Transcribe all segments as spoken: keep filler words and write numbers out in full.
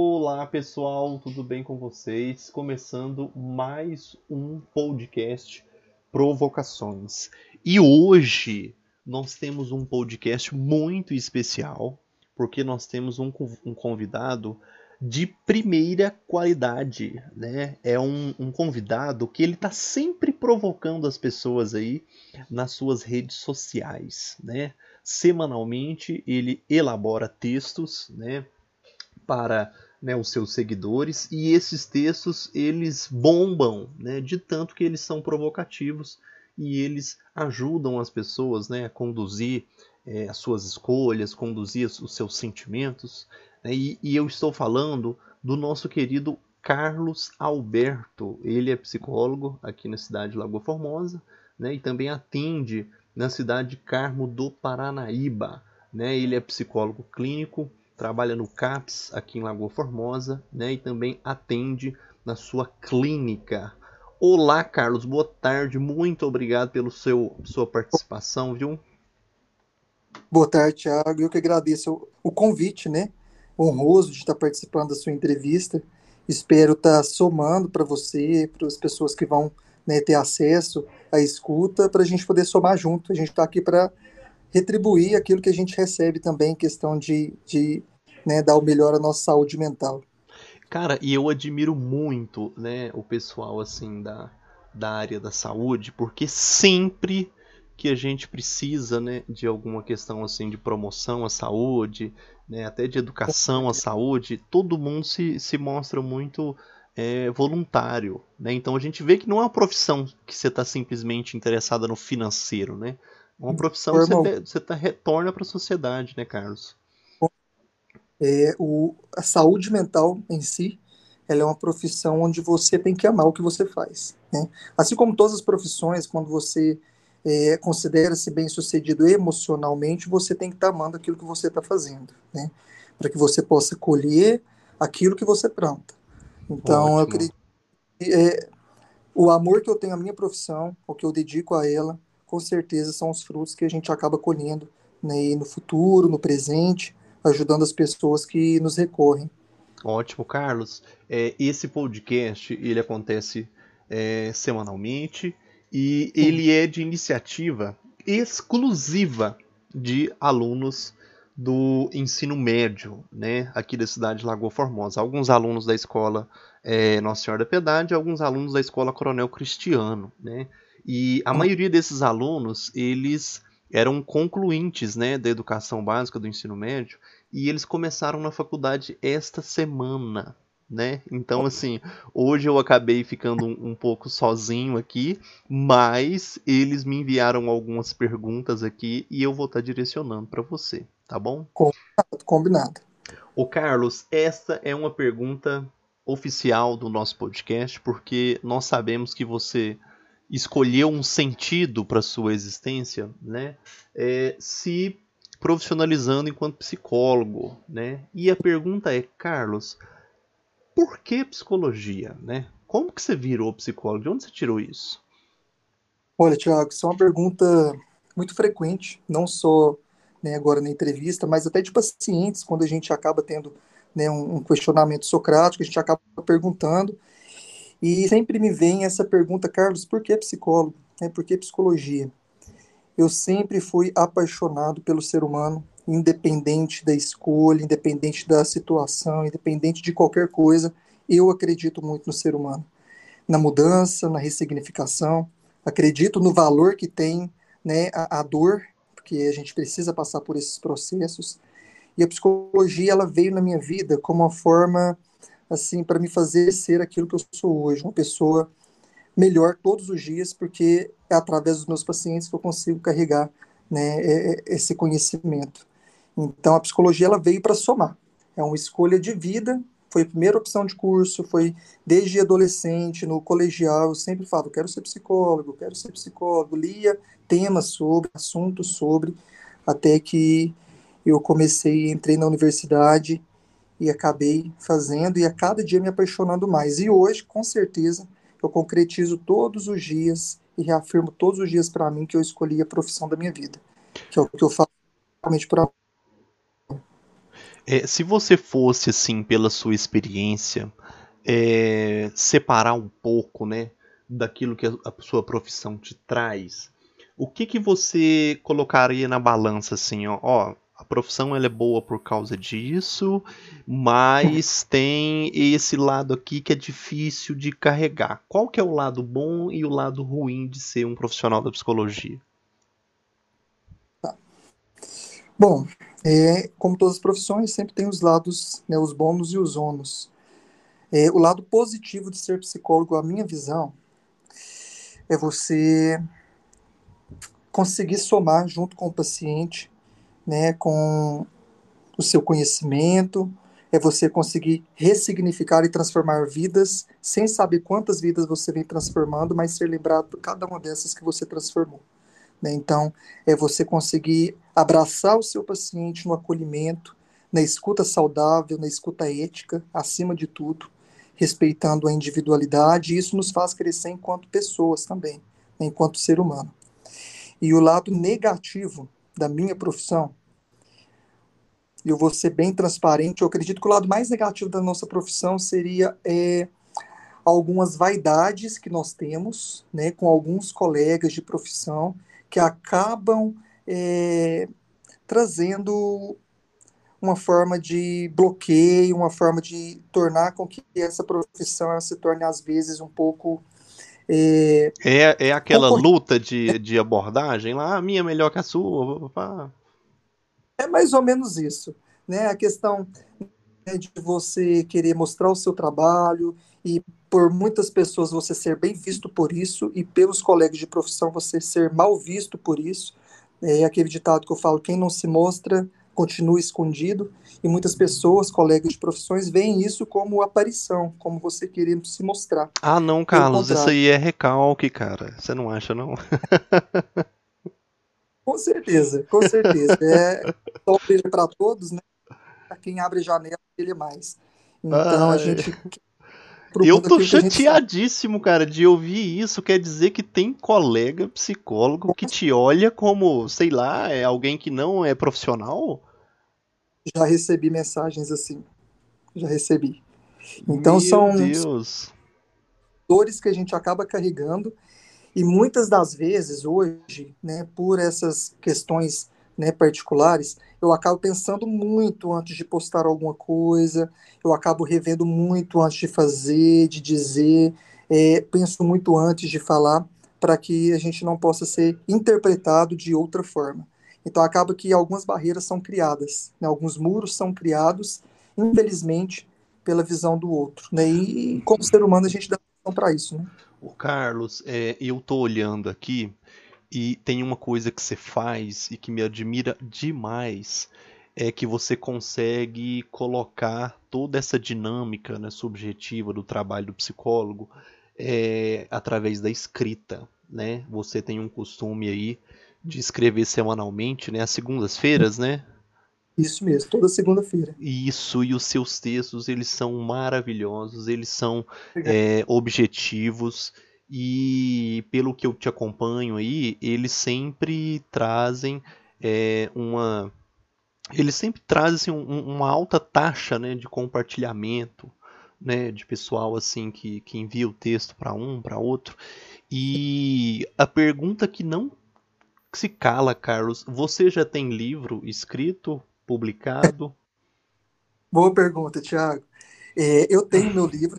Olá pessoal, tudo bem com vocês? Começando mais um podcast Provocações. E hoje nós temos um podcast muito especial, porque nós temos um, conv- um convidado de primeira qualidade, né? É um, um convidado que ele está sempre provocando as pessoas aí nas suas redes sociais, né? Semanalmente ele elabora textos, né? Para, né, os seus seguidores, e esses textos eles bombam, né, de tanto que eles são provocativos e eles ajudam as pessoas, né, a conduzir é, as suas escolhas, conduzir os seus sentimentos, né, e, e eu estou falando do nosso querido Carlos Alberto. Ele é psicólogo aqui na cidade de Lagoa Formosa, né, e também atende na cidade de Carmo do Paranaíba. Né, ele é psicólogo clínico, trabalha no CAPS aqui em Lagoa Formosa, né, e também atende na sua clínica. Olá, Carlos, boa tarde, muito obrigado pela sua participação, viu? Boa tarde, Thiago. Eu que agradeço o o convite, né? Honroso de estar participando da sua entrevista. Espero estar somando para você, para as pessoas que vão, né, ter acesso à escuta, para a gente poder somar junto. A gente está aqui para retribuir aquilo que a gente recebe também, em questão de, de, né, dar o melhor à nossa saúde mental. Cara, e eu admiro muito, né, o pessoal assim da, da área da saúde, porque sempre que a gente precisa, né, de alguma questão assim de promoção à saúde, né, até de educação à saúde, todo mundo se, se mostra muito é, voluntário, né? Então a gente vê que não é uma profissão que você está simplesmente interessada no financeiro, né? É uma profissão que você, Formal. te- você tá, retorna para a sociedade, né, Carlos? É, o, a saúde mental em si, ela é uma profissão onde você tem que amar o que você faz, né? Assim como todas as profissões, quando você é, considera-se bem-sucedido emocionalmente, você tem que estar amando aquilo que você está fazendo, né? Para que você possa colher aquilo que você planta. Então, eu Ótimo. acredito que é, o amor que eu tenho à minha profissão, o que eu dedico a ela, com certeza são os frutos que a gente acaba colhendo, né, e no futuro, no presente, ajudando as pessoas que nos recorrem. Ótimo, Carlos. É, esse podcast ele acontece é, semanalmente e Sim. ele é de iniciativa exclusiva de alunos do ensino médio, né, aqui da cidade de Lagoa Formosa. Alguns alunos da escola é, Nossa Senhora da Piedade, alguns alunos da escola Coronel Cristiano, né? E a maioria desses alunos eles eram concluintes, né, da educação básica do ensino médio e eles começaram na faculdade esta semana, né? Então, assim, hoje eu acabei ficando um, um pouco sozinho aqui, mas eles me enviaram algumas perguntas aqui e eu vou estar direcionando para você, tá bom? Combinado, combinado. Ô Carlos, esta é uma pergunta oficial do nosso podcast, porque nós sabemos que você escolheu um sentido para sua existência, né? É, se profissionalizando enquanto psicólogo, né? E a pergunta é, Carlos, por que psicologia, né? Como que você virou psicólogo? De onde você tirou isso? Olha, Tiago, isso é uma pergunta muito frequente, não só, né, agora na entrevista, mas até de pacientes, quando a gente acaba tendo, né, um, um questionamento socrático, a gente acaba perguntando, e sempre me vem essa pergunta, Carlos, por que psicólogo? Né, por que psicologia? Eu sempre fui apaixonado pelo ser humano, independente da escolha, independente da situação, independente de qualquer coisa, eu acredito muito no ser humano, na mudança, na ressignificação. Acredito no valor que tem, né, a, a dor, porque a gente precisa passar por esses processos. E a psicologia ela veio na minha vida como uma forma assim para me fazer ser aquilo que eu sou hoje, uma pessoa melhor todos os dias, porque é através dos meus pacientes que eu consigo carregar, né, é- é- esse conhecimento. Então, a psicologia ela veio para somar. É uma escolha de vida. Foi a primeira opção de curso, foi desde adolescente, no colegial, eu sempre falo, quero ser psicólogo, quero ser psicólogo, lia temas sobre, assuntos sobre, até que eu comecei, entrei na universidade e acabei fazendo e a cada dia me apaixonando mais. E hoje, com certeza, eu concretizo todos os dias e reafirmo todos os dias para mim que eu escolhi a profissão da minha vida, que é o que eu faço realmente por amor. É, se você fosse, assim, pela sua experiência, é, separar um pouco, né, daquilo que a, a sua profissão te traz, o que que você colocaria na balança, assim, ó, ó, a profissão ela é boa por causa disso, mas tem esse lado aqui que é difícil de carregar. Qual que é o lado bom e o lado ruim de ser um profissional da psicologia? Bom, é, como todas as profissões, sempre tem os lados, né, os bônus e os ônus. É, o lado positivo de ser psicólogo, a minha visão, é você conseguir somar junto com o paciente, né, com o seu conhecimento, é você conseguir ressignificar e transformar vidas, sem saber quantas vidas você vem transformando, mas ser lembrado por cada uma dessas que você transformou. Né? Então, é você conseguir abraçar o seu paciente no acolhimento, na escuta saudável, na escuta ética, acima de tudo, respeitando a individualidade, e isso nos faz crescer enquanto pessoas também, né? Enquanto ser humano. E o lado negativo da minha profissão, e eu vou ser bem transparente, eu acredito que o lado mais negativo da nossa profissão seria é, algumas vaidades que nós temos, né, com alguns colegas de profissão, que acabam é, trazendo uma forma de bloqueio, uma forma de tornar com que essa profissão ela se torne, às vezes, um pouco é, É, é aquela concorrente. luta de, de abordagem lá, a minha é melhor que a sua. Pá. É mais ou menos isso, né? A questão, né, de você querer mostrar o seu trabalho e por muitas pessoas você ser bem visto por isso e pelos colegas de profissão você ser mal visto por isso. É aquele ditado que eu falo, quem não se mostra continua escondido, e muitas pessoas, colegas de profissões, veem isso como aparição, como você querendo se mostrar. Ah, não, Pelo Carlos, isso contrário. aí é recalque, cara. Você não acha, não? Com certeza, com certeza. É só brilha para todos, né? Para quem abre janela, brilha mais. Então a Ai. gente quer para o Eu mundo tô aquilo que a gente sabe. chateadíssimo, cara, de ouvir isso. Quer dizer que tem colega psicólogo que te olha como, sei lá, é alguém que não é profissional? Já recebi mensagens assim, já recebi. Então Meu são Deus. dores que a gente acaba carregando e muitas das vezes hoje, né, por essas questões, né, particulares, eu acabo pensando muito antes de postar alguma coisa, eu acabo revendo muito antes de fazer, de dizer, é, penso muito antes de falar, para que a gente não possa ser interpretado de outra forma. Então acaba que algumas barreiras são criadas, né, alguns muros são criados, infelizmente, pela visão do outro, né? E como ser humano a gente dá atenção para isso, né? O Carlos, é, eu tô olhando aqui e tem uma coisa que você faz e que me admira demais, é que você consegue colocar toda essa dinâmica, né, subjetiva do trabalho do psicólogo é, através da escrita, né? Você tem um costume aí de escrever semanalmente, né? Às segundas-feiras, né? Isso mesmo, toda segunda-feira. Isso, e os seus textos, eles são maravilhosos, eles são Obrigado. é, objetivos e pelo que eu te acompanho aí, eles sempre trazem é, uma, eles sempre trazem assim, um- um, uma alta taxa, né, de compartilhamento, né, de pessoal assim que, que envia o texto para um, para outro. E a pergunta que não se cala, Carlos, você já tem livro escrito, publicado? Boa pergunta, Thiago. É, eu tenho meu livro,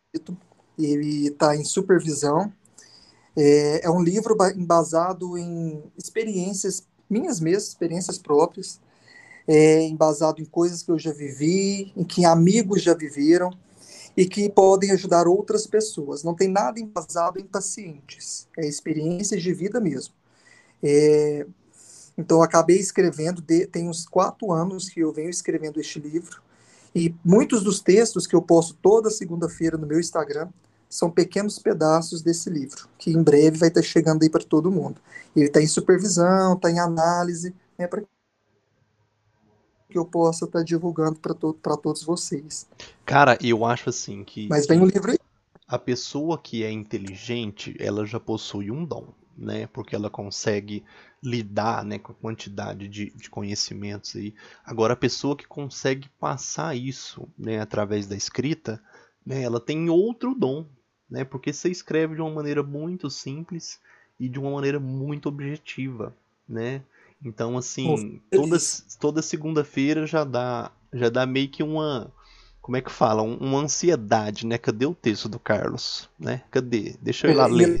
ele está em supervisão. É, é um livro ba- embasado em experiências minhas mesmas, experiências próprias, é, embasado em coisas que eu já vivi, em que amigos já viveram e que podem ajudar outras pessoas. Não tem nada embasado em pacientes, é experiências de vida mesmo. É, então, eu acabei escrevendo, de, tem uns quatro anos que eu venho escrevendo este livro. E muitos dos textos que eu posto toda segunda-feira no meu Instagram são pequenos pedaços desse livro, que em breve vai estar chegando aí para todo mundo. Ele está em supervisão, está em análise, né, para que eu possa estar divulgando para to todos vocês. Cara, eu acho assim que, Mas vem o que livro aí. a pessoa que é inteligente, ela já possui um dom, né? Porque ela consegue lidar, né, com a quantidade de, de conhecimentos aí. Agora, a pessoa que consegue passar isso, né, através da escrita, né, ela tem outro dom, né? Porque você escreve de uma maneira muito simples e de uma maneira muito objetiva, né? Então, Pô, assim, toda, feliz. toda segunda-feira já dá, já dá meio que uma, como é que fala? Um- Uma ansiedade, né? Cadê o texto do Carlos, né? Cadê? Deixa eu ir lá É, e eu ler.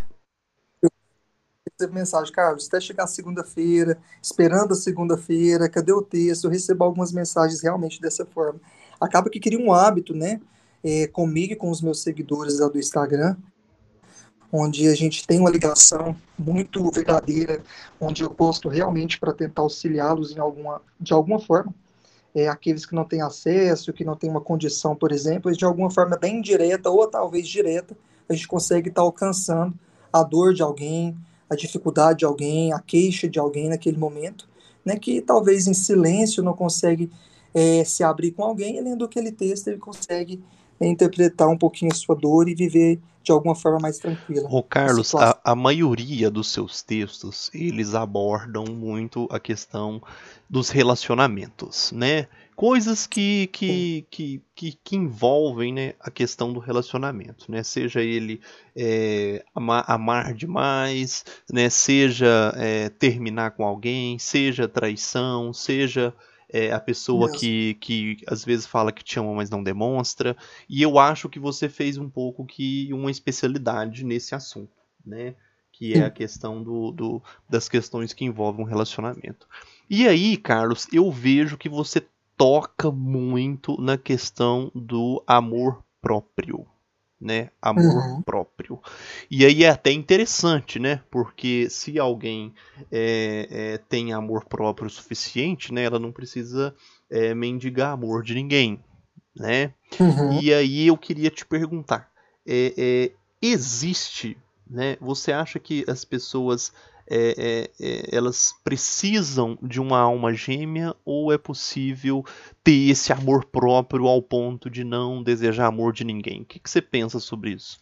recebo mensagem, Carlos, até chegar segunda-feira, esperando a segunda-feira, cadê o texto? Eu recebo algumas mensagens realmente dessa forma. Acaba que cria um hábito, né? É, comigo e com os meus seguidores lá do Instagram, onde a gente tem uma ligação muito verdadeira, onde eu posto realmente para tentar auxiliá-los em alguma, de alguma forma. É, aqueles que não têm acesso, que não têm uma condição, por exemplo, de alguma forma bem direta ou talvez direta, a gente consegue estar alcançando a dor de alguém, a dificuldade de alguém, a queixa de alguém naquele momento, né, que talvez em silêncio não consegue é, se abrir com alguém, e lendo aquele texto ele consegue é, interpretar um pouquinho a sua dor e viver de alguma forma mais tranquila Ô a Carlos, situação. a, a maioria dos seus textos, eles abordam muito a questão dos relacionamentos, né? Coisas que, que, que, que, que envolvem, né, a questão do relacionamento, né? Seja ele é, ama- amar demais, né? Seja é, terminar com alguém, seja traição, seja é, a pessoa Mesmo. que, que às vezes fala que te ama, mas não demonstra. E eu acho que você fez um pouco que uma especialidade nesse assunto, né? Que é a Sim. questão do, do- das questões que envolvem um relacionamento. E aí, Carlos, eu vejo que você toca muito na questão do amor próprio, né? Amor Uhum. próprio. E aí é até interessante, né? Porque se alguém é, é, tem amor próprio o suficiente, né? Ela não precisa é, mendigar amor de ninguém, né? Uhum. E aí eu queria te perguntar, é, é, existe, né? Você acha que as pessoas é, é, é, elas precisam de uma alma gêmea ou é possível ter esse amor próprio ao ponto de não desejar amor de ninguém? O que, que você pensa sobre isso?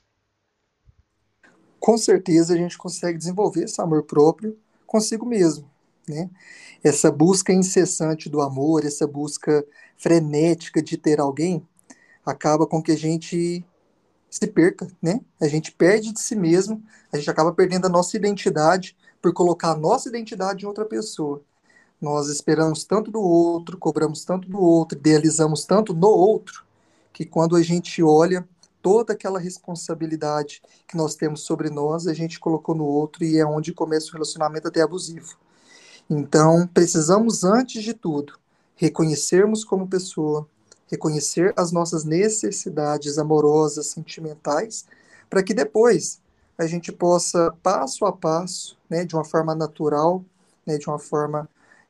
Com certeza a gente consegue desenvolver esse amor próprio consigo mesmo, né? Essa busca incessante do amor, essa busca frenética de ter alguém, acaba com que a gente se perca, né? A gente perde de si mesmo, a gente acaba perdendo a nossa identidade por colocar a nossa identidade em outra pessoa. Nós esperamos tanto do outro, cobramos tanto do outro, idealizamos tanto no outro, que quando a gente olha toda aquela responsabilidade que nós temos sobre nós, a gente colocou no outro e é onde começa o relacionamento até abusivo. Então, precisamos, antes de tudo, reconhecermos como pessoa, reconhecer as nossas necessidades amorosas, sentimentais, para que depois a gente possa, passo a passo, né, de uma forma natural, né, de uma forma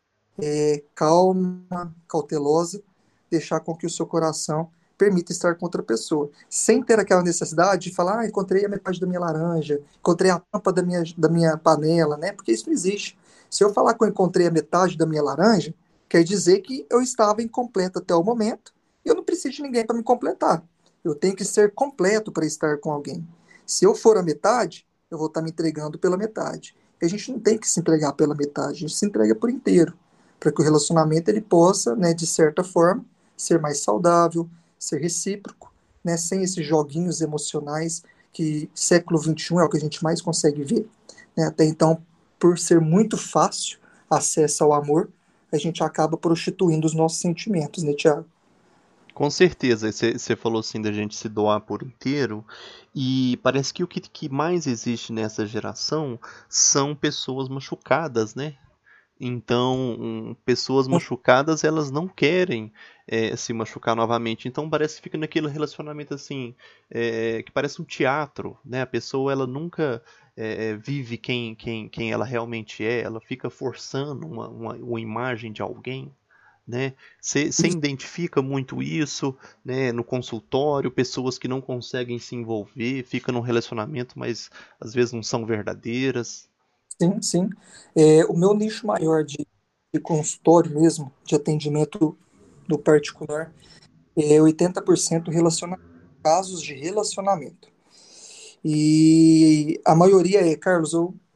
calma, cautelosa, deixar com que o seu coração permita estar com outra pessoa, sem ter aquela necessidade de falar, ah, encontrei a metade da minha laranja, encontrei a tampa da minha, da minha panela, né? Porque isso não existe. Se eu falar que eu encontrei a metade da minha laranja, quer dizer que eu estava incompleto até o momento e eu não preciso de ninguém para me completar. Eu tenho que ser completo para estar com alguém. Se eu for a metade, eu vou estar me entregando pela metade. E a gente não tem que se entregar pela metade, a gente se entrega por inteiro para que o relacionamento ele possa, né, de certa forma, ser mais saudável, ser recíproco, né, sem esses joguinhos emocionais que século vinte e um é o que a gente mais consegue ver. Né? Até então, por ser muito fácil acesso ao amor, a gente acaba prostituindo os nossos sentimentos, né, Tiago? Com certeza, você falou assim da gente se doar por inteiro, e parece que o que, que mais existe nessa geração são pessoas machucadas, né? Então, um, pessoas machucadas, elas não querem é, se machucar novamente. Então, parece que fica naquele relacionamento assim, é, que parece um teatro, né? A pessoa, ela nunca é, vive quem, quem, quem ela realmente é. Ela fica forçando uma, uma, uma imagem de alguém, né? Você identifica muito isso, né? No consultório, pessoas que não conseguem se envolver, ficam num relacionamento, mas às vezes não são verdadeiras. Sim, sim. É, o meu nicho maior de, de consultório mesmo, de atendimento no particular, é oitenta por cento relacionamento, casos de relacionamento. E a maioria é, Carlos, eu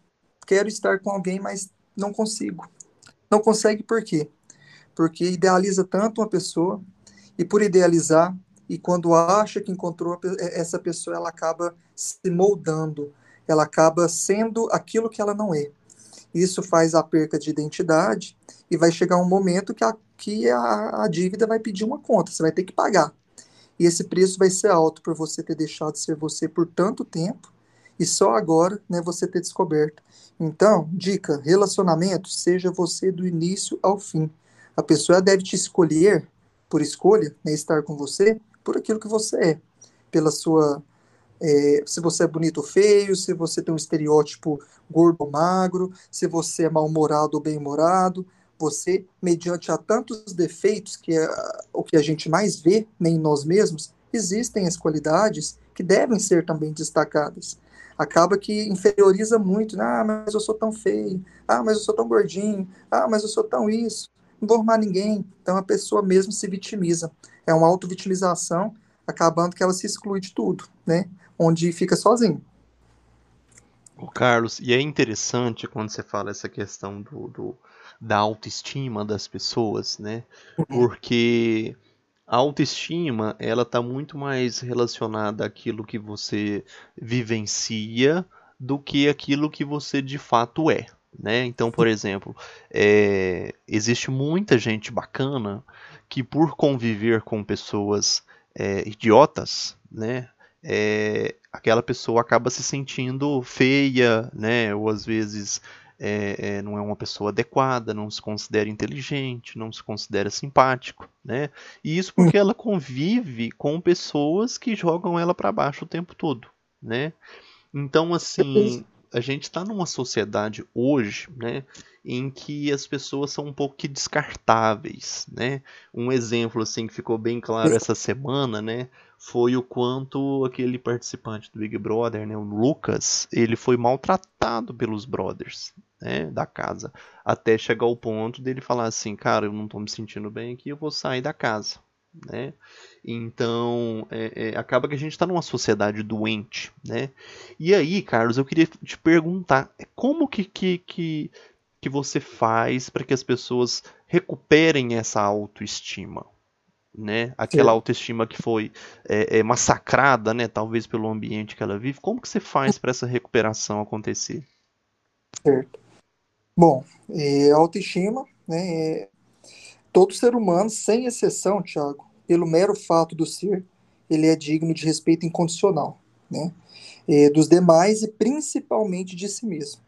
quero estar com alguém, mas não consigo. Não consegue por quê? Porque idealiza tanto uma pessoa, e por idealizar, e quando acha que encontrou essa pessoa, ela acaba se moldando, ela acaba sendo aquilo que ela não é. Isso faz a perca de identidade, e vai chegar um momento que a, que a, a dívida vai pedir uma conta, você vai ter que pagar. E esse preço vai ser alto por você ter deixado de ser você por tanto tempo e só agora, né, você ter descoberto. Então, dica, relacionamento, seja você do início ao fim. A pessoa deve te escolher por escolha, né, estar com você por aquilo que você é, pela sua é, se você é bonito ou feio, se você tem um estereótipo gordo ou magro, se você é mal-humorado ou bem-humorado, você, mediante a tantos defeitos que é o que a gente mais vê, nem em nós mesmos, existem as qualidades que devem ser também destacadas. Acaba que inferioriza muito, né? Ah, mas eu sou tão feio, ah, mas eu sou tão gordinho, ah, mas eu sou tão isso, não vou arrumar ninguém. Então a pessoa mesmo se vitimiza. É uma auto-vitimização, acabando que ela se exclui de tudo, né? Onde fica sozinho. Ô, Carlos, e é interessante quando você fala essa questão do, do- da autoestima das pessoas, né? Uhum. Porque a autoestima, ela está muito mais relacionada àquilo que você vivencia do que aquilo que você de fato é, né? Então, por exemplo, é, existe muita gente bacana que por conviver com pessoas é, idiotas, né? é, aquela pessoa acaba se sentindo feia, né? Ou às vezes é, é, não é uma pessoa adequada, não se considera inteligente, não se considera simpático, né? E isso Uhum. porque ela convive com pessoas que jogam ela para baixo o tempo todo, né? Então, assim, a gente está numa sociedade hoje, né, em que as pessoas são um pouco que descartáveis, né? Um exemplo assim que ficou bem claro essa semana, né, foi o quanto aquele participante do Big Brother, né, o Lucas, ele foi maltratado pelos brothers, né, da casa, até chegar ao ponto dele falar assim, cara, eu não estou me sentindo bem aqui, eu vou sair da casa, né? Então, é, é, acaba que a gente está numa sociedade doente, né? E aí, Carlos, eu queria te perguntar, como que, que, que, que você faz para que as pessoas recuperem essa autoestima, né? Aquela Certo, autoestima que foi é, é, massacrada, né? Talvez pelo ambiente que ela vive. Como que você faz para essa recuperação acontecer? certo. Bom, é, autoestima, né? É, todo ser humano, sem exceção, Thiago, pelo mero fato do ser, ele é digno de respeito incondicional, né? É, dos demais e principalmente de si mesmo.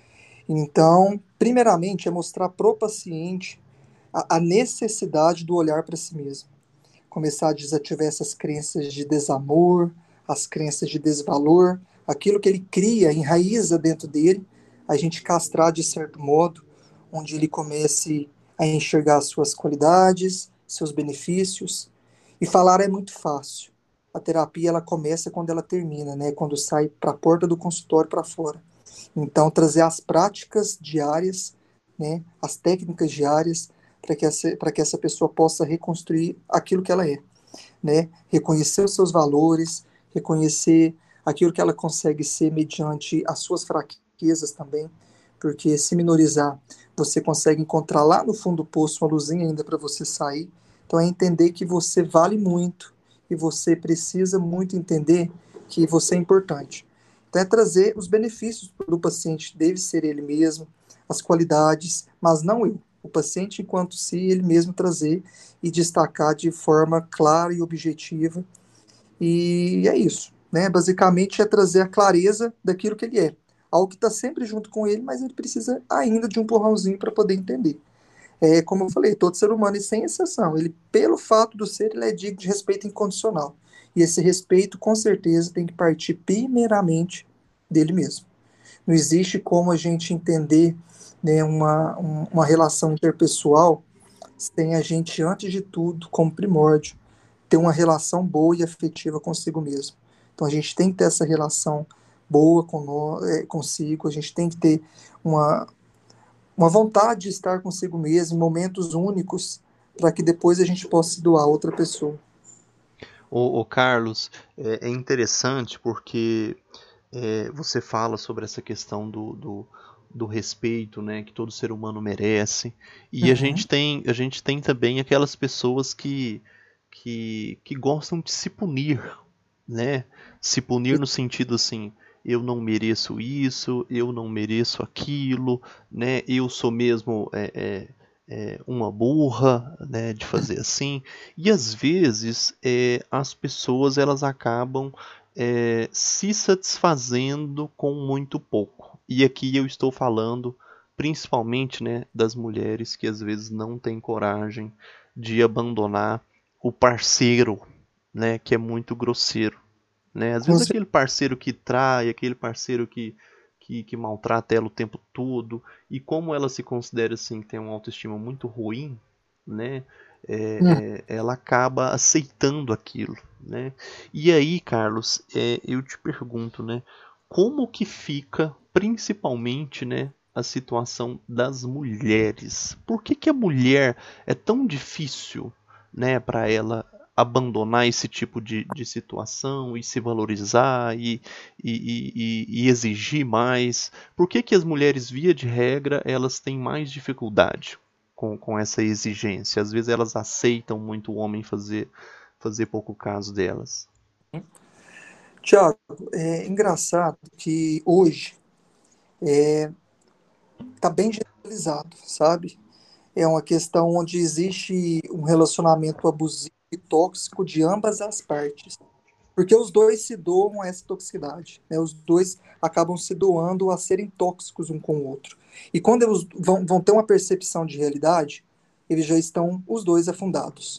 Então, primeiramente, é mostrar pro paciente a, a necessidade do olhar para si mesmo. Começar a desativar essas crenças de desamor, as crenças de desvalor, aquilo que ele cria, enraiza dentro dele, a gente castrar de certo modo, onde ele comece a enxergar suas qualidades, seus benefícios. E falar é muito fácil. A terapia ela começa quando ela termina, né? Quando sai para a porta do consultório para fora. Então, trazer as práticas diárias, né, as técnicas diárias, para que, essa, que essa pessoa possa reconstruir aquilo que ela é, né? Reconhecer os seus valores, reconhecer aquilo que ela consegue ser mediante as suas fraquezas também, porque se minorizar, você consegue encontrar lá no fundo do poço uma luzinha ainda para você sair. Então, é entender que você vale muito e você precisa muito entender que você é importante. Então, é trazer os benefícios do paciente, deve ser ele mesmo, as qualidades, mas não eu. O paciente, enquanto si, ele mesmo trazer e destacar de forma clara e objetiva. E é isso, né? Basicamente é trazer a clareza daquilo que ele é. Algo que está sempre junto com ele, mas ele precisa ainda de um empurrãozinho para poder entender. É, como eu falei, todo ser humano, e sem exceção, ele, pelo fato do ser, ele é digno de respeito incondicional. E esse respeito, com certeza, tem que partir primeiramente dele mesmo. Não existe como a gente entender, né, uma, um, uma relação interpessoal sem a gente, antes de tudo, como primórdio, ter uma relação boa e afetiva consigo mesmo. Então a gente tem que ter essa relação boa com nós, é, consigo, a gente tem que ter uma, uma vontade de estar consigo mesmo, em momentos únicos, para que depois a gente possa se doar a outra pessoa. Ô, ô, Carlos, é, é interessante porque é, você fala sobre essa questão do, do, do respeito, né, que todo ser humano merece. E a Uhum. gente tem, a gente tem também aquelas pessoas que, que, que gostam de se punir, né? Se punir no sentido assim, eu não mereço isso, eu não mereço aquilo, né? Eu sou mesmo é, é, é, uma burra, né? De fazer assim. E às vezes é, as pessoas elas acabam é, se satisfazendo com muito pouco. E aqui eu estou falando principalmente, né, das mulheres que às vezes não têm coragem de abandonar o parceiro, né, que é muito grosseiro, né? Às Com vezes cer- aquele parceiro que trai, aquele parceiro que, que, que maltrata ela o tempo todo, e como ela se considera assim, que tem uma autoestima muito ruim, né? Uhum. É, é, ela acaba aceitando aquilo, né? E aí, Carlos, é, eu te pergunto, né? Como que fica, principalmente, né? A situação das mulheres. Por que que a mulher é tão difícil, né, para ela abandonar esse tipo de, de situação e se valorizar e, e, e, e exigir mais? Por que que as mulheres, via de regra, elas têm mais dificuldade com, com essa exigência? Às vezes elas aceitam muito o homem fazer, fazer pouco caso delas. Tiago, é engraçado que hoje está bem generalizado, sabe? É uma questão onde existe um relacionamento abusivo e tóxico de ambas as partes. Porque os dois se doam a essa toxicidade, né? Os dois acabam se doando a serem tóxicos um com o outro. E quando eles vão, vão ter uma percepção de realidade, eles já estão os dois afundados.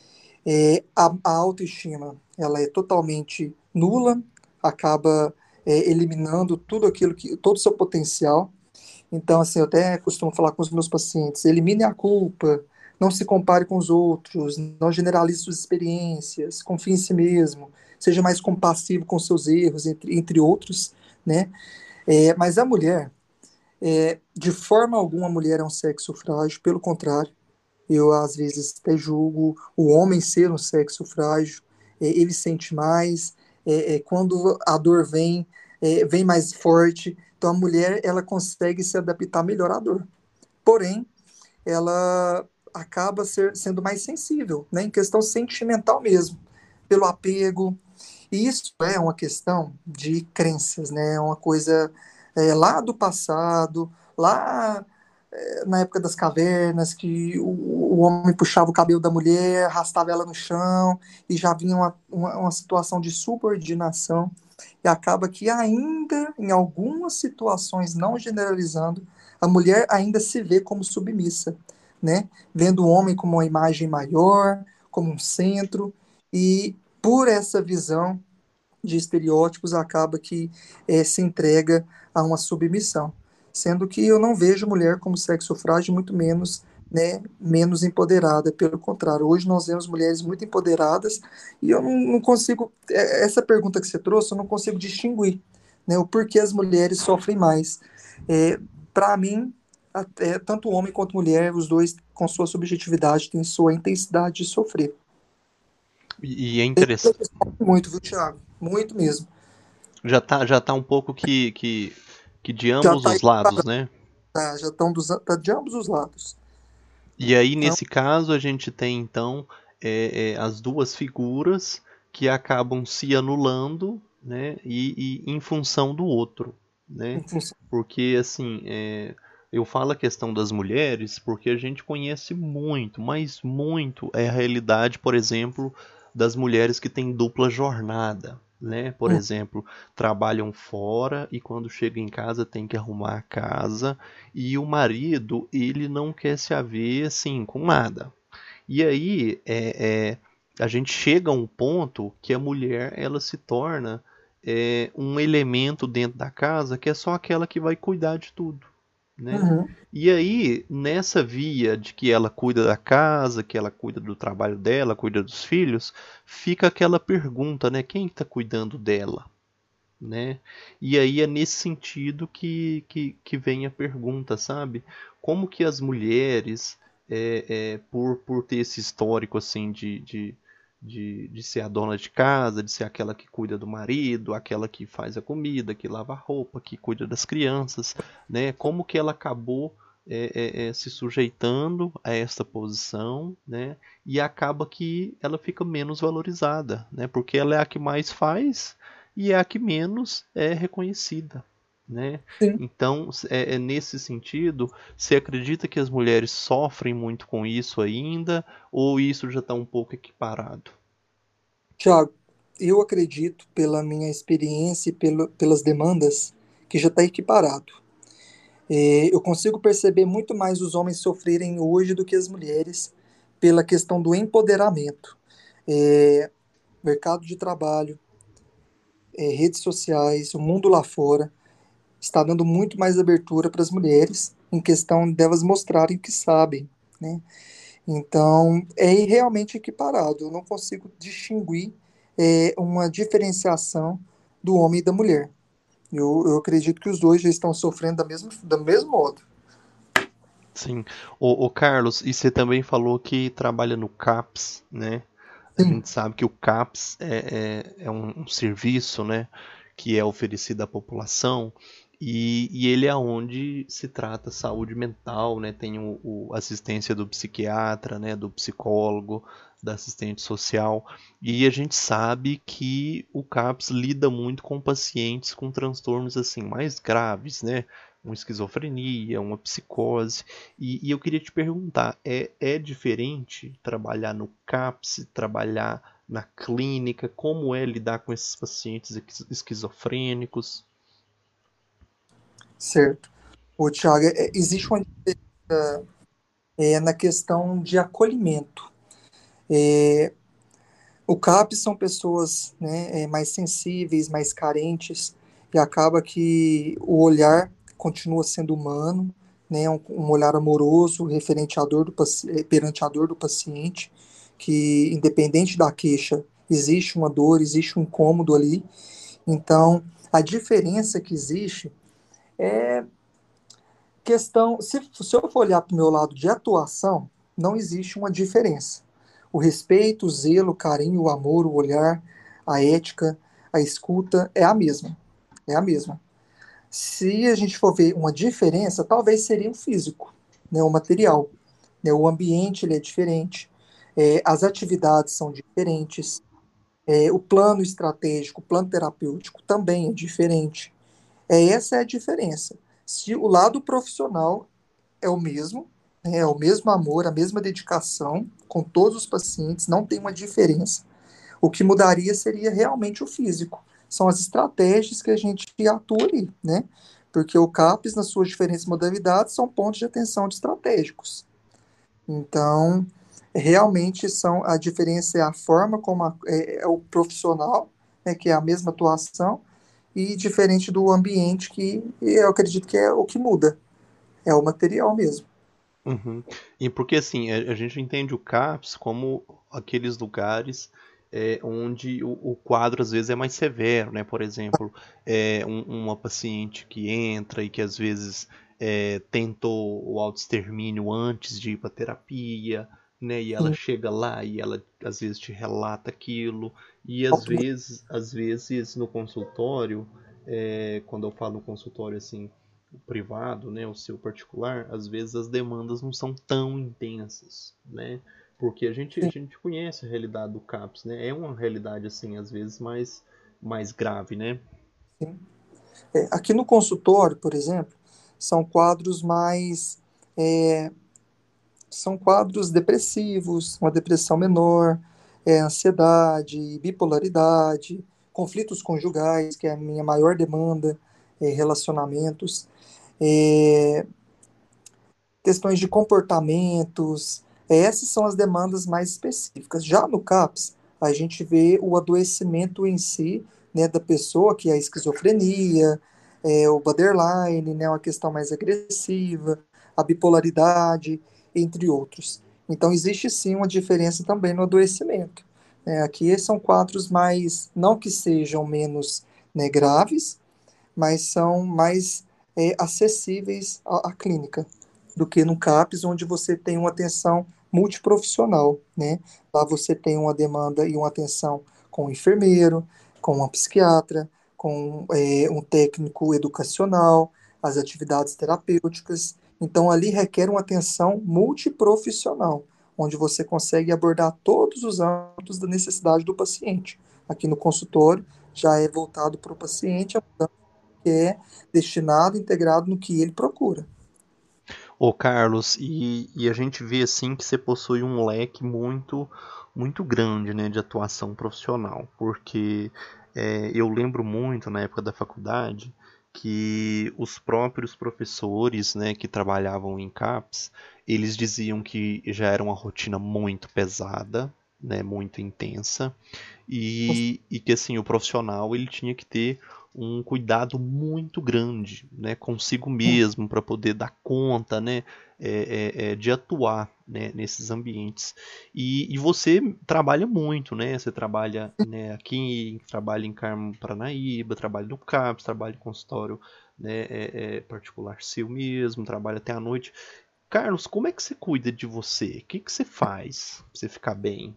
É, a, a autoestima, ela é totalmente nula, acaba é, eliminando tudo aquilo que, todo o seu potencial. Então, assim, eu até costumo falar com os meus pacientes: elimine a culpa, não se compare com os outros, não generalize suas experiências, confie em si mesmo, seja mais compassivo com seus erros, entre, entre outros, né? É, mas a mulher, é, de forma alguma, a mulher é um sexo frágil, pelo contrário, eu às vezes até julgo o homem ser um sexo frágil, é, ele sente mais, é, é, quando a dor vem, é, vem mais forte, então a mulher ela consegue se adaptar melhor à dor. Porém, ela acaba ser, sendo mais sensível, né, em questão sentimental mesmo, pelo apego. E isso é uma questão de crenças, né? É uma coisa é, lá do passado, lá é, na época das cavernas, que o, o homem puxava o cabelo da mulher, arrastava ela no chão, e já vinha uma, uma, uma situação de subordinação. E acaba que ainda, em algumas situações, não generalizando, a mulher ainda se vê como submissa, né? Vendo o homem como uma imagem maior, como um centro, e por essa visão de estereótipos acaba que eh, se entrega a uma submissão. Sendo que eu não vejo mulher como sexo frágil, muito menos, né, menos empoderada. Pelo contrário, hoje nós vemos mulheres muito empoderadas e eu não, não consigo, eh, essa pergunta que você trouxe, eu não consigo distinguir, né, o porquê as mulheres sofrem mais. É, Para mim, até, tanto homem quanto mulher, os dois, com sua subjetividade, têm sua intensidade de sofrer. E, e é interessante. Muito, viu, Thiago? Muito mesmo. Já tá, já tá um pouco que, que, que de Já ambos está os lados, né? tá, já estão dos, tá de ambos os lados. E aí, Então, nesse caso, a gente tem então é, é, as duas figuras que acabam se anulando, né? E, e em função do outro, né? em função. Porque assim, é, eu falo a questão das mulheres porque a gente conhece muito, mas muito é a realidade, por exemplo, das mulheres que têm dupla jornada. Né? Por Hum, exemplo, trabalham fora e quando chegam em casa tem que arrumar a casa e o marido, ele não quer se haver assim com nada. E aí é, é, a gente chega a um ponto que a mulher ela se torna é, um elemento dentro da casa que é só aquela que vai cuidar de tudo, né? uhum. E aí, nessa via de que ela cuida da casa, que ela cuida do trabalho dela, cuida dos filhos, fica aquela pergunta, né? Quem está cuidando dela? Né? E aí é nesse sentido que, que, que vem a pergunta, sabe? Como que as mulheres, é, é, por, por ter esse histórico assim de, de, de, de ser a dona de casa, de ser aquela que cuida do marido, aquela que faz a comida, que lava a roupa, que cuida das crianças, né? Como que ela acabou é, é, é, se sujeitando a esta posição, né? E acaba que ela fica menos valorizada, né? Porque ela é a que mais faz e é a que menos é reconhecida, né? Sim, Então, é, é nesse sentido, você acredita que as mulheres sofrem muito com isso ainda, ou isso já está um pouco equiparado? Tiago, eu acredito, pela minha experiência e pelo, pelas demandas, que já está equiparado. É, eu consigo perceber muito mais os homens sofrerem hoje do que as mulheres pela questão do empoderamento. É, mercado de trabalho, é, redes sociais, o mundo lá fora está dando muito mais abertura para as mulheres em questão delas mostrarem que sabem, né? Então, é realmente equiparado. Eu não consigo distinguir é, uma diferenciação do homem e da mulher. Eu, eu acredito que os dois já estão sofrendo da mesma, do mesmo modo. Sim. O, Carlos, e você também falou que trabalha no CAPS, né? A Sim, gente sabe que o CAPS é, é, é um, um serviço, né, que é oferecido à população e, e ele é onde se trata saúde mental, né? Tem o, o assistência do psiquiatra, né, do psicólogo, da assistente social e a gente sabe que o CAPS lida muito com pacientes com transtornos assim mais graves, né? Uma esquizofrenia, uma psicose. E, e eu queria te perguntar, é, é diferente trabalhar no CAPS, trabalhar na clínica? Como é lidar com esses pacientes esquizofrênicos? certo. O Thiago, é, existe uma é, na questão de acolhimento. É, o CAPS são pessoas, né, é, mais sensíveis, mais carentes, e acaba que o olhar continua sendo humano, né, um, um olhar amoroso referente à dor do, paci- eh, perante a dor do paciente, que independente da queixa, existe uma dor, existe um incômodo ali. Então, a diferença que existe é questão, se, se eu for olhar para o meu lado de atuação, não existe uma diferença. O respeito, o zelo, o carinho, o amor, o olhar, a ética, a escuta é a mesma. É a mesma. Se a gente for ver uma diferença, talvez seria o físico, né, o material. Né, o ambiente ele é diferente, é, as atividades são diferentes, é, o plano estratégico, o plano terapêutico também é diferente. É, essa é a diferença. Se o lado profissional é o mesmo, né, é o mesmo amor, a mesma dedicação com todos os pacientes, não tem uma diferença. O que mudaria seria realmente o físico. São as estratégias que a gente atua ali, né? Porque o CAPS, nas suas diferentes modalidades, são pontos de atenção estratégicos. Então, realmente são a diferença é a forma como a, é, é o profissional, né, que é a mesma atuação, e diferente do ambiente, que eu acredito que é o que muda, é o material mesmo. Uhum. E porque assim, a, a gente entende o CAPS como aqueles lugares é, onde o, o quadro às vezes é mais severo, né? Por exemplo, é, um- uma paciente que entra e que às vezes é, tentou o autoextermínio antes de ir para terapia, né? E ela Sim, chega lá e ela às vezes te relata aquilo, e às auto- vezes, às vezes no consultório, é, quando eu falo no consultório assim o privado, né, o seu particular, às vezes as demandas não são tão intensas, né? Porque a gente, a sim, gente conhece a realidade do CAPS, né? É uma realidade, assim, às vezes mais, mais grave, né? sim. É, aqui no consultório, por exemplo, são quadros mais. é, são quadros depressivos, uma depressão menor, é, ansiedade, bipolaridade, conflitos conjugais, que é a minha maior demanda, é, relacionamentos, é, questões de comportamentos, é, essas são as demandas mais específicas. Já no CAPS, a gente vê o adoecimento em si, né, da pessoa, que é a esquizofrenia, é, o borderline, né, uma questão mais agressiva, a bipolaridade, entre outros. Então, existe sim uma diferença também no adoecimento. É, aqui são quadros mais, não que sejam menos, né, graves, mas são mais é, acessíveis à, à clínica do que no CAPS, onde você tem uma atenção multiprofissional, né? Lá você tem uma demanda e uma atenção com o enfermeiro, com uma psiquiatra, com é, um técnico educacional, as atividades terapêuticas. Então, ali requer uma atenção multiprofissional, onde você consegue abordar todos os âmbitos da necessidade do paciente. Aqui no consultório, já é voltado para o paciente, que é destinado, integrado no que ele procura. Ô Carlos, e, e a gente vê assim que você possui um leque muito, muito grande, né, de atuação profissional, porque é, eu lembro muito na época da faculdade que os próprios professores, né, que trabalhavam em CAPS, eles diziam que já era uma rotina muito pesada, né, muito intensa, e, e que assim o profissional ele tinha que ter um cuidado muito grande, né, consigo mesmo para poder dar conta, né, é, é, é, de atuar, né, nesses ambientes. E, e você trabalha muito, né? Você trabalha, né, aqui, trabalha em Carmo Paranaíba, trabalha no CAPS, trabalha em consultório, né, é, é, particular seu mesmo, trabalha até a noite. Carlos, como é que você cuida de você? O que que você faz pra você ficar bem?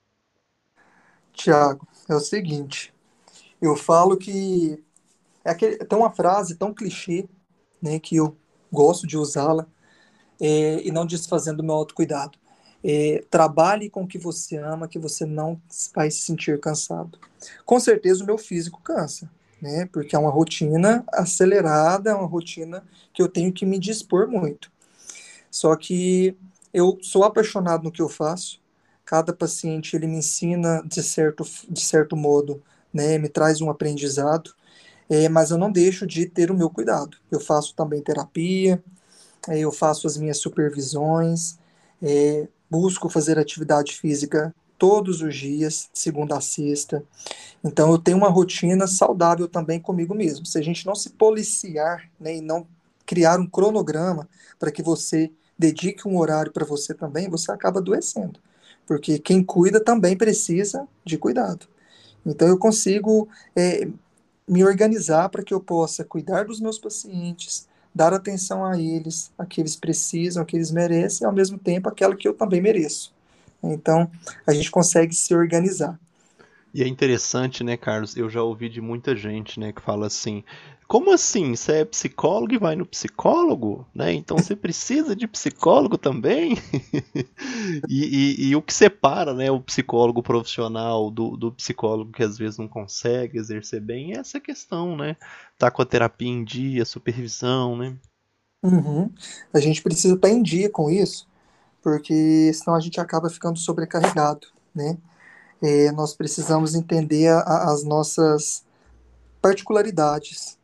Tiago, é o seguinte, eu falo que é aquele, tem uma frase tão clichê, né, que eu gosto de usá-la, é, e não desfazendo o meu autocuidado. É, trabalhe com o que você ama, que você não vai se sentir cansado. Com certeza o meu físico cansa, né? Porque é uma rotina acelerada, é uma rotina que eu tenho que me dispor muito. Só que eu sou apaixonado no que eu faço. Cada paciente ele me ensina de certo, de certo modo, né? Me traz um aprendizado. É, mas eu não deixo de ter o meu cuidado. Eu faço também terapia, é, eu faço as minhas supervisões, é, busco fazer atividade física todos os dias, de segunda a sexta. Então, eu tenho uma rotina saudável também comigo mesmo. Se a gente não se policiar, né, e não criar um cronograma para que você dedique um horário para você também, você acaba adoecendo. Porque quem cuida também precisa de cuidado. Então, eu consigo é, me organizar para que eu possa cuidar dos meus pacientes, dar atenção a eles, a que eles precisam, a que eles merecem, e ao mesmo tempo aquela que eu também mereço. Então, a gente consegue se organizar. E é interessante, né, Carlos? Eu já ouvi de muita gente, né, que fala assim: como assim? Você é psicólogo e vai no psicólogo, né? Então você precisa de psicólogo também? E, e- e o que separa, né, o psicólogo profissional do, do psicólogo que às vezes não consegue exercer bem é essa questão, né? Tá com a terapia em dia, supervisão, né? Uhum. A gente precisa estar em dia com isso, porque senão a gente acaba ficando sobrecarregado, né? É, nós precisamos entender a- a- as nossas particularidades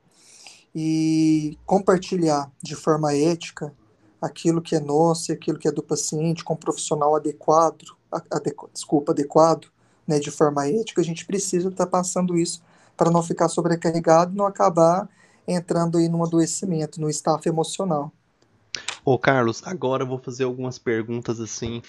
e compartilhar de forma ética aquilo que é nosso e aquilo que é do paciente com um profissional adequado, a- adequ- desculpa, adequado, né, de forma ética. A gente precisa estar passando isso para não ficar sobrecarregado e não acabar entrando aí num adoecimento, no estado emocional. Ô, Carlos, agora eu vou fazer algumas perguntas assim,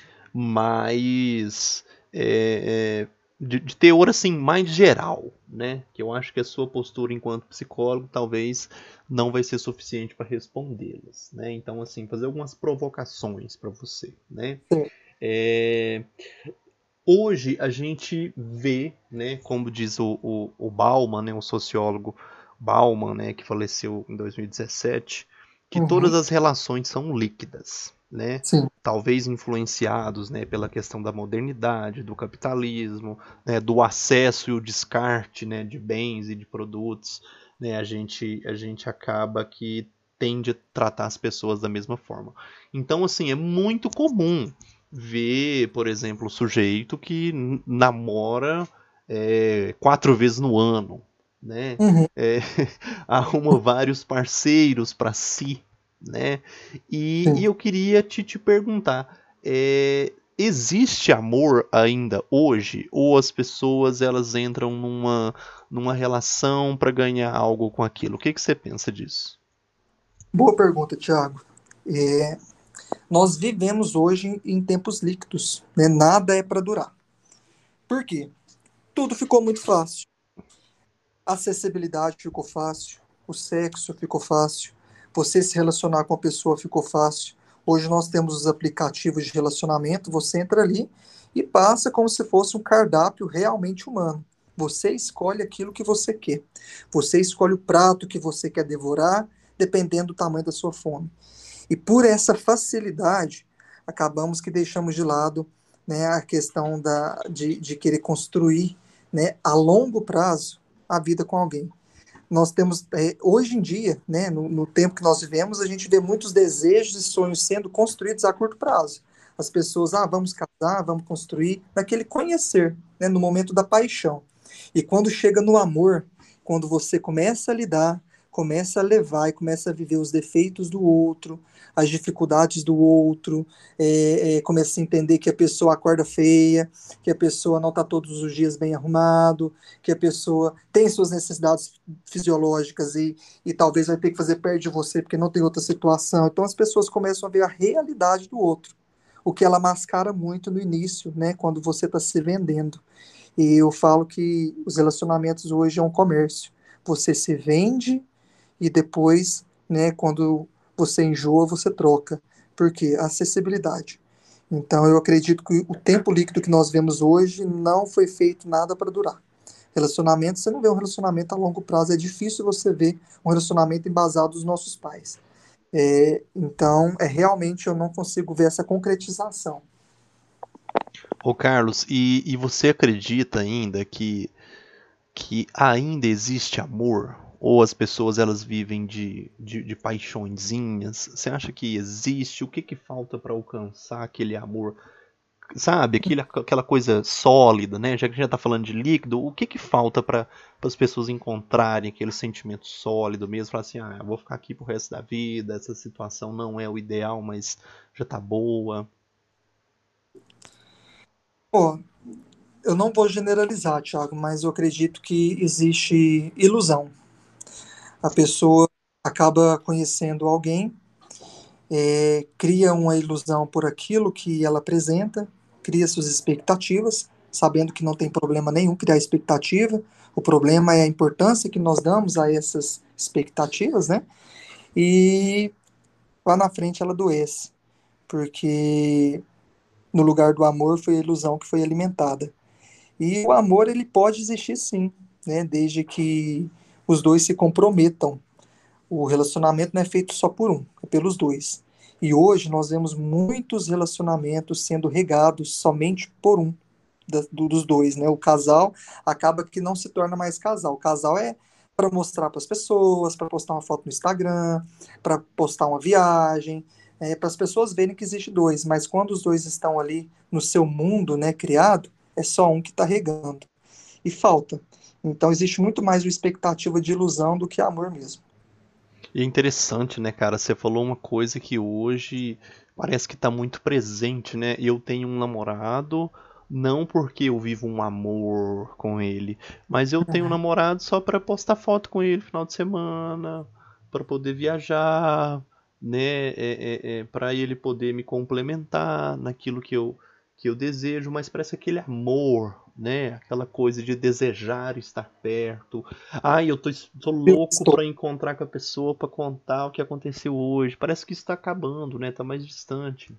mais é, é, de, de teor assim mais geral, né? Que eu acho que a sua postura enquanto psicólogo talvez não vai ser suficiente para respondê-las, né? Então, assim, fazer algumas provocações para você, né? Certo. É, hoje a gente vê, né, como diz o, o, o Bauman, né, o sociólogo Bauman, né, que faleceu em dois mil e dezessete, que todas Uhum. as relações são líquidas, né? Sim, Talvez influenciados, né, pela questão da modernidade, do capitalismo, né, do acesso e o descarte, né, de bens e de produtos, né? A gente a gente acaba que tende a tratar as pessoas da mesma forma. Então, assim, é muito comum ver, por exemplo, o sujeito que namora é, quatro vezes no ano, né? uhum. É, arruma vários parceiros para si, né? E, e Sim. eu queria te, te perguntar, é, existe amor ainda hoje? Ou as pessoas elas entram numa, numa relação para ganhar algo com aquilo? O que, que você pensa disso? Boa pergunta, Thiago. É, nós vivemos hoje em tempos líquidos, né? Nada é para durar. Por quê? Tudo ficou muito fácil. A acessibilidade ficou fácil, o sexo ficou fácil, você se relacionar com a pessoa ficou fácil, Hoje nós temos os aplicativos de relacionamento, você entra ali e passa como se fosse um cardápio realmente humano. Você escolhe aquilo que você quer. Você escolhe o prato que você quer devorar, dependendo do tamanho da sua fome. E por essa facilidade, acabamos que deixamos de lado, né, a questão da, de, de querer construir, né, a longo prazo a vida com alguém. Nós temos, é, hoje em dia, né, no, no tempo que nós vivemos, a gente vê muitos desejos e sonhos sendo construídos a curto prazo. As pessoas, ah, vamos casar, vamos construir, naquele conhecer, né, no momento da paixão. E quando chega no amor, quando você começa a lidar, começa a levar e começa a viver os defeitos do outro, as dificuldades do outro, é, é, começa a entender que a pessoa acorda feia, que a pessoa não está todos os dias bem arrumado, que a pessoa tem suas necessidades fisiológicas e, e talvez vai ter que fazer perto de você porque não tem outra situação. Então as pessoas começam a ver a realidade do outro, o que ela mascara muito no início, né, quando você está se vendendo. E eu falo que os relacionamentos hoje é um comércio. Você se vende e depois, né, quando você enjoa, você troca. Por quê? Acessibilidade. Então, eu acredito que o tempo líquido que nós vemos hoje não foi feito nada para durar. Relacionamento, você não vê um relacionamento a longo prazo, é difícil você ver um relacionamento embasado dos nossos pais. É, então, é realmente eu não consigo ver essa concretização. Ô Carlos, e, e você acredita ainda que, que ainda existe amor? Ou as pessoas elas vivem de, de, de paixõezinhas? Você acha que existe? O que que falta para alcançar aquele amor? Sabe, aquele, aquela coisa sólida, né? Já que a gente já tá falando de líquido, o que que falta para as pessoas encontrarem aquele sentimento sólido mesmo? Falar assim, ah, eu vou ficar aqui pro resto da vida, essa situação não é o ideal, mas já tá boa. Pô, eu não vou generalizar, Thiago, mas eu acredito que existe ilusão. A pessoa acaba conhecendo alguém, é, cria uma ilusão por aquilo que ela apresenta, cria suas expectativas, sabendo que não tem problema nenhum criar expectativa. O problema é a importância que nós damos a essas expectativas, né? E lá na frente ela adoece, porque no lugar do amor foi a ilusão que foi alimentada. E o amor ele pode existir sim, né? Desde que os dois se comprometam. O relacionamento não é feito só por um, é pelos dois. E hoje nós vemos muitos relacionamentos sendo regados somente por um da- do- dos dois, né? O casal acaba que não se torna mais casal. O casal é para mostrar para as pessoas, para postar uma foto no Instagram, para postar uma viagem, para as pessoas verem que existe dois. Mas quando os dois estão ali no seu mundo, né, criado, é só um que está regando. E falta. Então existe muito mais uma expectativa de ilusão do que amor mesmo. E é interessante, né, cara? Você falou uma coisa que hoje parece que tá muito presente, né? Eu tenho um namorado, não porque eu vivo um amor com ele, mas eu tenho um Uhum. namorado só pra postar foto com ele no final de semana, pra poder viajar, né? É, é, é, para ele poder me complementar naquilo que eu, que eu desejo, mas parece aquele amor, né? Aquela coisa de desejar estar perto. Ai, eu tô, tô louco Estou. pra encontrar com a pessoa pra contar o que aconteceu hoje. Parece que isso tá acabando, né? Tá mais distante.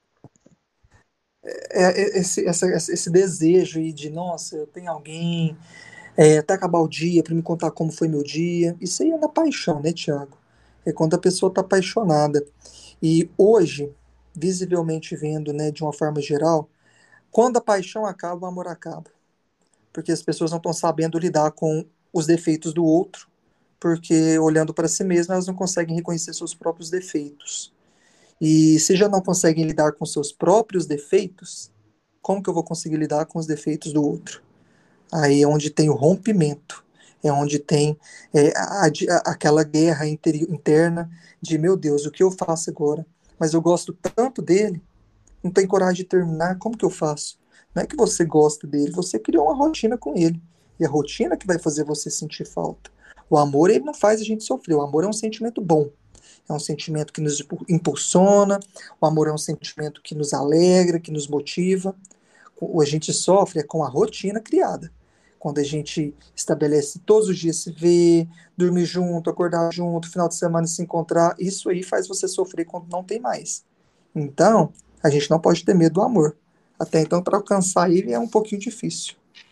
É, é, esse, essa, esse desejo aí de, nossa, eu tenho alguém, é, até acabar o dia, para me contar como foi meu dia. Isso aí é na paixão, né, Tiago? É quando a pessoa está apaixonada. E hoje, visivelmente vendo, né, de uma forma geral, quando a paixão acaba, o amor acaba. Porque as pessoas não estão sabendo lidar com os defeitos do outro, porque olhando para si mesmas, elas não conseguem reconhecer seus próprios defeitos. E se já não conseguem lidar com seus próprios defeitos, como que eu vou conseguir lidar com os defeitos do outro? Aí é onde tem o rompimento, é onde tem é, a, a, aquela guerra interi- interna de, meu Deus, o que eu faço agora? Mas eu gosto tanto dele, não tenho coragem de terminar, como que eu faço? Não é que você gosta dele, você criou uma rotina com ele. E a rotina que vai fazer você sentir falta. O amor, ele não faz a gente sofrer. O amor é um sentimento bom. É um sentimento que nos impulsiona. O amor é um sentimento que nos alegra, que nos motiva. O a gente sofre é com a rotina criada. Quando a gente estabelece todos os dias se ver, dormir junto, acordar junto, final de semana se encontrar, isso aí faz você sofrer quando não tem mais. Então, a gente não pode ter medo do amor. Até então, para alcançar ele é um pouquinho difícil.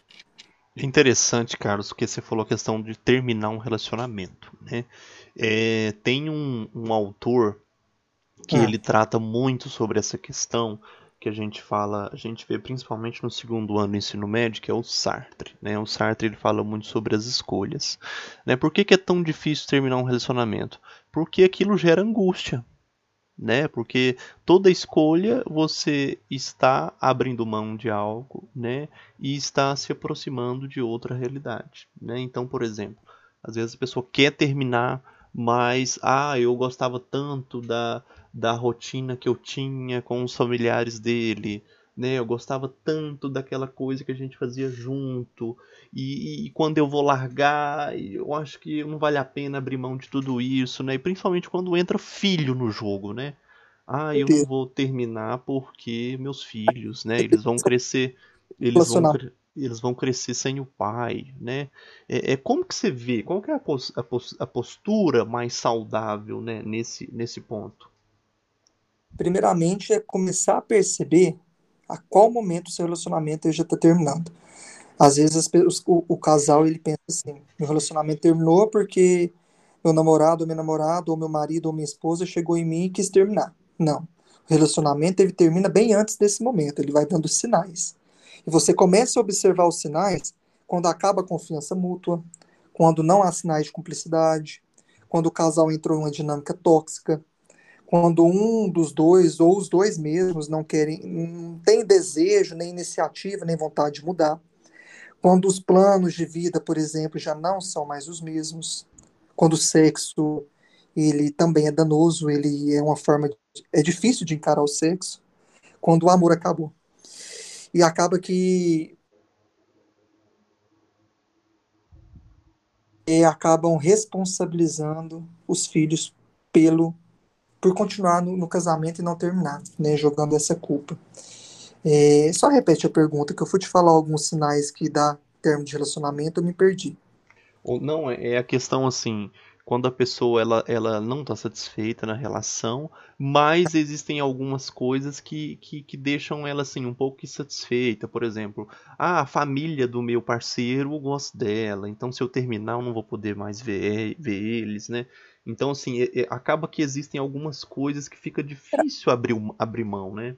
É interessante, Carlos, que você falou a questão de terminar um relacionamento, né? É, tem um, um autor que Ah, ele trata muito sobre essa questão que a gente fala, a gente vê principalmente no segundo ano do ensino médio, que é o Sartre, né? O Sartre ele fala muito sobre as escolhas, né? Por que que é tão difícil terminar um relacionamento? Porque aquilo gera angústia, né? Porque toda escolha você está abrindo mão de algo, né? E está se aproximando de outra realidade, né? Então, por exemplo, às vezes a pessoa quer terminar, mas ah, eu gostava tanto da, da rotina que eu tinha com os familiares dele, né? Eu gostava tanto daquela coisa que a gente fazia junto, e, e quando eu vou largar, eu acho que não vale a pena abrir mão de tudo isso, né? E principalmente quando entra filho no jogo, né? Ah, eu não certeza. vou terminar porque meus filhos, né? Eles vão crescer, eles vão, Relacionamento. cre- eles vão crescer sem o pai, né? É, é como que você vê? Qual que é a, pos- a pos- a postura mais saudável, né? Nesse, nesse ponto? Primeiramente, é começar a perceber a qual momento o seu relacionamento ele já está terminando. Às vezes as pe- os- o, o casal ele pensa assim: meu relacionamento terminou porque meu namorado, ou minha namorada, ou meu marido, ou minha esposa chegou em mim e quis terminar. Não. O relacionamento ele termina bem antes desse momento, ele vai dando sinais. E você começa a observar os sinais quando acaba a confiança mútua, quando não há sinais de cumplicidade, quando o casal entrou em uma dinâmica tóxica, quando um dos dois ou os dois mesmos não querem, não tem desejo, nem iniciativa, nem vontade de mudar. Quando os planos de vida, por exemplo, já não são mais os mesmos. Quando o sexo ele também é danoso, ele é uma forma de, é difícil de encarar o sexo. Quando o amor acabou. E acaba que é, acabam responsabilizando os filhos pelo por continuar no, no casamento e não terminar, né, jogando essa culpa. É, só repete a pergunta, que eu fui te falar alguns sinais que dá termo de relacionamento, eu me perdi. Ou não, é é a questão assim, quando a pessoa ela, ela não está satisfeita na relação, mas existem algumas coisas que, que, que deixam ela assim um pouco insatisfeita. Por exemplo, ah, a família do meu parceiro gosta dela, então se eu terminar eu não vou poder mais ver, ver eles, né? Então assim, é- é- acaba que existem algumas coisas que fica difícil abrir, um- abrir mão, né?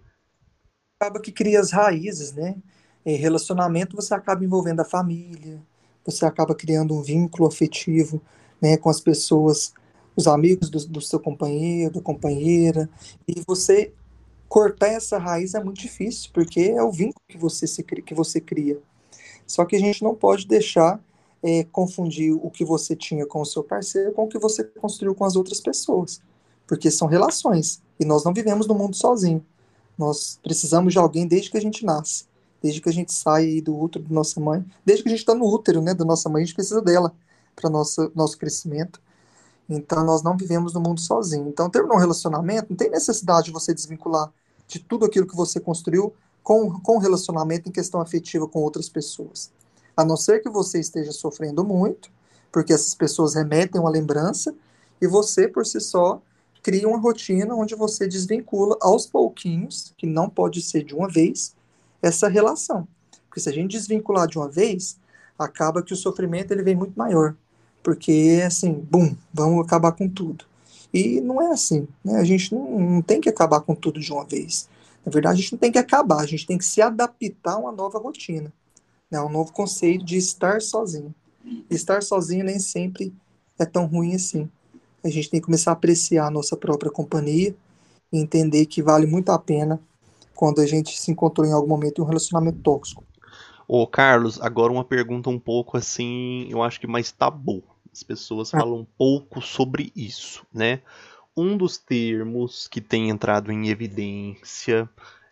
Acaba que cria as raízes, né? Em relacionamento você acaba envolvendo a família, você acaba criando um vínculo afetivo, né, com as pessoas, os amigos do, do seu companheiro, da companheira, e você cortar essa raiz é muito difícil, porque é o vínculo que você, se, cri- que você cria. Só que a gente não pode deixar é, confundir o que você tinha com o seu parceiro com o que você construiu com as outras pessoas, porque são relações, e nós não vivemos no mundo sozinho. Nós precisamos de alguém desde que a gente nasce, desde que a gente sai aí do útero da nossa mãe, desde que a gente está no útero, né, da nossa mãe, a gente precisa dela para nosso nosso crescimento. Então nós não vivemos no mundo sozinho. Então ter um relacionamento não tem necessidade de você desvincular de tudo aquilo que você construiu com com o relacionamento em questão afetiva com outras pessoas. A não ser que você esteja sofrendo muito, porque essas pessoas remetem uma lembrança e você por si só cria uma rotina onde você desvincula aos pouquinhos, que não pode ser de uma vez, essa relação. Porque se a gente desvincular de uma vez, acaba que o sofrimento ele vem muito maior. Porque, assim, bum, vamos acabar com tudo. E não é assim, né? A gente não, não tem que acabar com tudo de uma vez. Na verdade, a gente não tem que acabar, a gente tem que se adaptar a uma nova rotina, né? Um novo conceito de estar sozinho. E estar sozinho nem sempre é tão ruim assim. A gente tem que começar a apreciar a nossa própria companhia e entender que vale muito a pena quando a gente se encontrou em algum momento em um relacionamento tóxico. Ô, Carlos, agora uma pergunta um pouco assim, eu acho que mais tabu. As pessoas Ah, falam pouco sobre isso, né? Um dos termos que tem entrado em evidência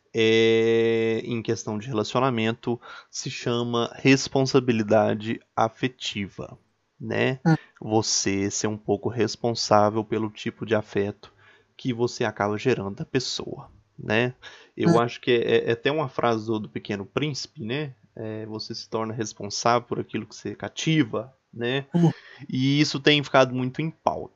é, em questão de relacionamento se chama responsabilidade afetiva, né? ah, Você ser um pouco responsável pelo tipo de afeto que você acaba gerando da pessoa, né? Eu ah, acho que é, é até uma frase do, do Pequeno Príncipe, né? É, você se torna responsável por aquilo que você cativa, né? hum, E isso tem ficado muito em pauta.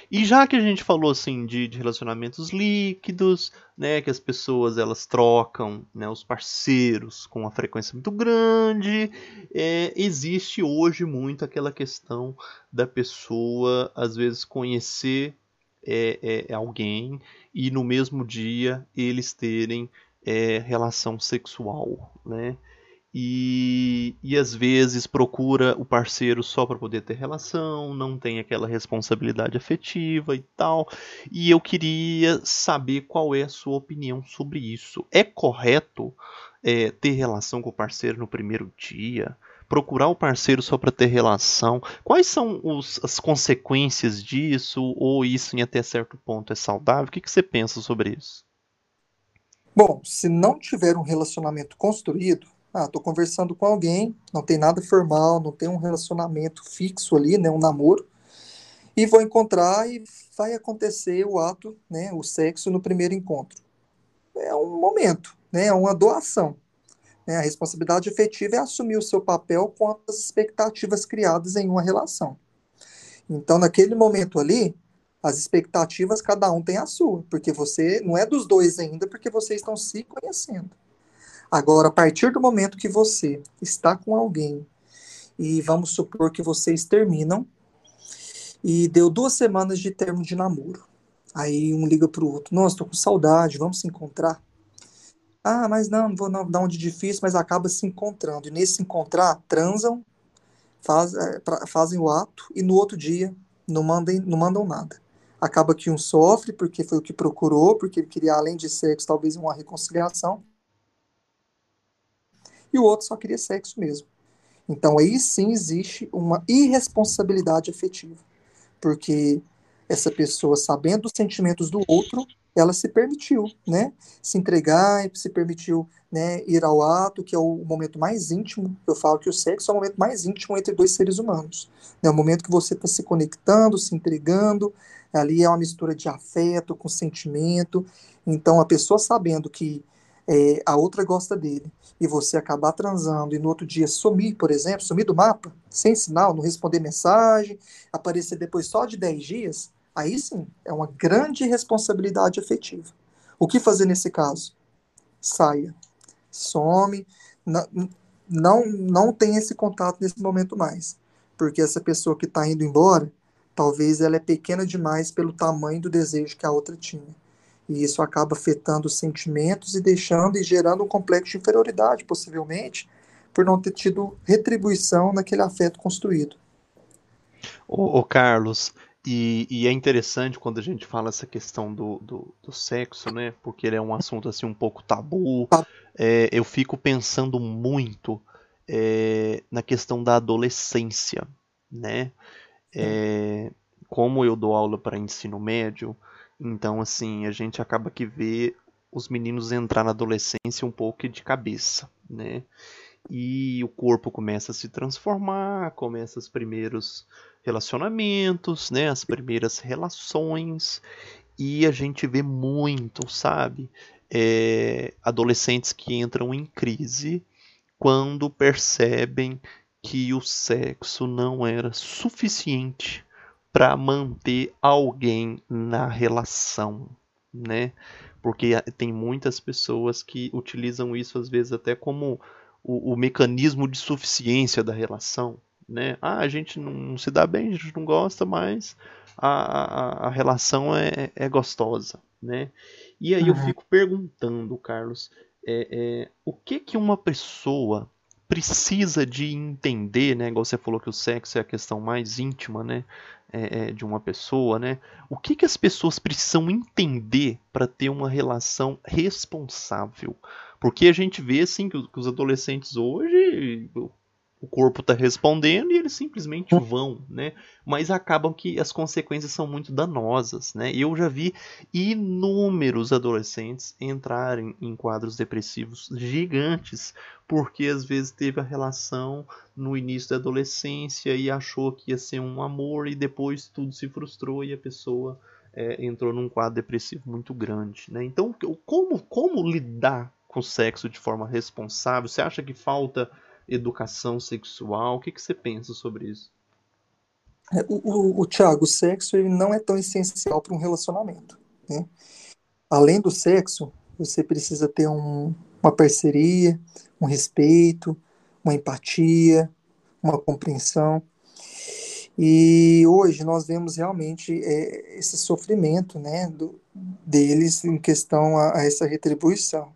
E já que a gente falou assim de, de relacionamentos líquidos, né, que as pessoas elas trocam, né, os parceiros com uma frequência muito grande, é, existe hoje muito aquela questão da pessoa às vezes conhecer é, é, alguém e no mesmo dia eles terem é, relação sexual, né? E, e às vezes procura o parceiro só para poder ter relação, não tem aquela responsabilidade afetiva e tal. E eu queria saber qual é a sua opinião sobre isso. É correto é, ter relação com o parceiro no primeiro dia? Procurar o parceiro só para ter relação? Quais são os, as consequências disso? Ou isso em até certo ponto é saudável? O que, que você pensa sobre isso? Bom, se não tiver um relacionamento construído, ah, tô conversando com alguém, não tem nada formal, não tem um relacionamento fixo ali, né, um namoro, e vou encontrar e vai acontecer o ato, né, o sexo no primeiro encontro. É um momento, né, é uma doação. Né? A responsabilidade efetiva é assumir o seu papel com as expectativas criadas em uma relação. Então, naquele momento ali, as expectativas cada um tem a sua, porque você não é dos dois ainda, porque vocês estão se conhecendo. Agora, a partir do momento que você está com alguém e vamos supor que vocês terminam e deu duas semanas de termo de namoro. Aí um liga pro outro, nossa, tô com saudade, vamos se encontrar? Ah, mas não, não vou não, dar um de difícil, mas acaba se encontrando. E nesse se encontrar, transam, faz, é, pra- fazem o ato e no outro dia não mandem, não mandam nada. Acaba que um sofre porque foi o que procurou, porque ele queria, além de sexo, talvez uma reconciliação, e o outro só queria sexo mesmo. Então aí sim existe uma irresponsabilidade afetiva, porque essa pessoa, sabendo dos sentimentos do outro, ela se permitiu, né, se entregar e se permitiu, né, ir ao ato, que é o momento mais íntimo. Eu falo que o sexo é o momento mais íntimo entre dois seres humanos. É o momento que você está se conectando, se entregando. Ali é uma mistura de afeto com sentimento. Então, a pessoa sabendo que é, a outra gosta dele e você acabar transando e no outro dia sumir, por exemplo, sumir do mapa, sem sinal, não responder mensagem, aparecer depois só de dez dias, aí sim é uma grande responsabilidade afetiva. O que fazer nesse caso? Saia, some, não, não, não tem esse contato nesse momento mais, porque essa pessoa que está indo embora, talvez ela é pequena demais pelo tamanho do desejo que a outra tinha. E isso acaba afetando os sentimentos e deixando e gerando um complexo de inferioridade, possivelmente, por não ter tido retribuição naquele afeto construído. Ô, ô, Carlos, e, e é interessante quando a gente fala essa questão do, do, do sexo, né? Porque ele é um assunto assim um pouco tabu. Tá? É, eu fico pensando muito é, na questão da adolescência, né? Sim. É, como eu dou aula para ensino médio, então assim a gente acaba que vê os meninos entrar na adolescência um pouco de cabeça, né? E o corpo começa a se transformar, começa os primeiros relacionamentos, né, as primeiras relações, e a gente vê muito, sabe, é, adolescentes que entram em crise quando percebem que o sexo não era suficiente para manter alguém na relação, né? Porque tem muitas pessoas que utilizam isso às vezes até como o, o mecanismo de suficiência da relação, né? Ah, a gente não se dá bem, a gente não gosta, mas a, a, a relação é, é gostosa, né? E aí eu Uhum. fico perguntando, Carlos, é, é, o que que uma pessoa precisa de entender, né? Igual você falou que o sexo é a questão mais íntima, né? É, é, de uma pessoa, né? O que que as pessoas precisam entender para ter uma relação responsável? Porque a gente vê assim que os, que os adolescentes hoje o corpo está respondendo e eles simplesmente vão, né? Mas acabam que as consequências são muito danosas, né? Eu já vi inúmeros adolescentes entrarem em quadros depressivos gigantes porque às vezes teve a relação no início da adolescência e achou que ia ser um amor e depois tudo se frustrou e a pessoa é, entrou num quadro depressivo muito grande, né? Então, como, como lidar com o sexo de forma responsável? Você acha que falta educação sexual? O que, que você pensa sobre isso? É, O, o, o Thiago, o sexo ele não é tão essencial para um relacionamento, né? Além do sexo, você precisa ter um, uma parceria, um respeito, uma empatia, uma compreensão. E hoje nós vemos realmente é, esse sofrimento, né, do, deles em questão a, a essa retribuição.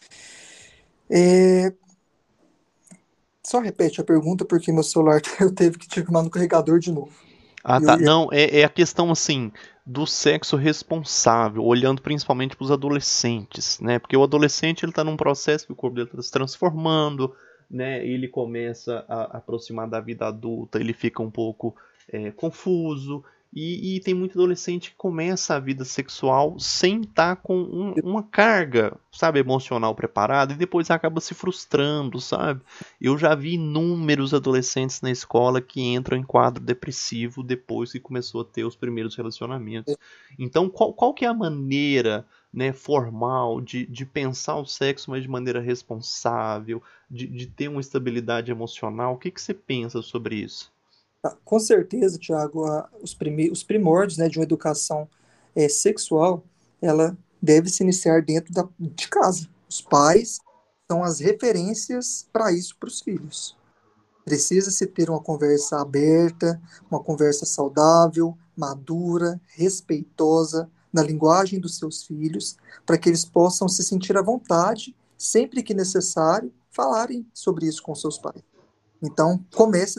É, só repete a pergunta porque meu celular eu teve que tirar no carregador de novo. Ah, Eu tá. ia... Não, é, é a questão assim do sexo responsável, olhando principalmente para os adolescentes, né? Porque o adolescente ele está num processo que o corpo dele está se transformando, né? Ele começa a aproximar da vida adulta, ele fica um pouco é, confuso. E, e tem muito adolescente que começa a vida sexual sem estar com um- uma carga, sabe, emocional preparada e depois acaba se frustrando, sabe? Eu já vi inúmeros adolescentes na escola que entram em quadro depressivo depois que começou a ter os primeiros relacionamentos. Então, qual, qual que é a maneira, né, formal de, de pensar o sexo, mas de maneira responsável, de, de ter uma estabilidade emocional? O que, que você pensa sobre isso? Tá, com certeza, Tiago, os, prime- os primórdios, né, de uma educação é, sexual, ela deve se iniciar dentro da, de casa. Os pais são as referências para isso para os filhos. Precisa-se ter uma conversa aberta, uma conversa saudável, madura, respeitosa, na linguagem dos seus filhos, para que eles possam se sentir à vontade, sempre que necessário, falarem sobre isso com seus pais. Então, comece.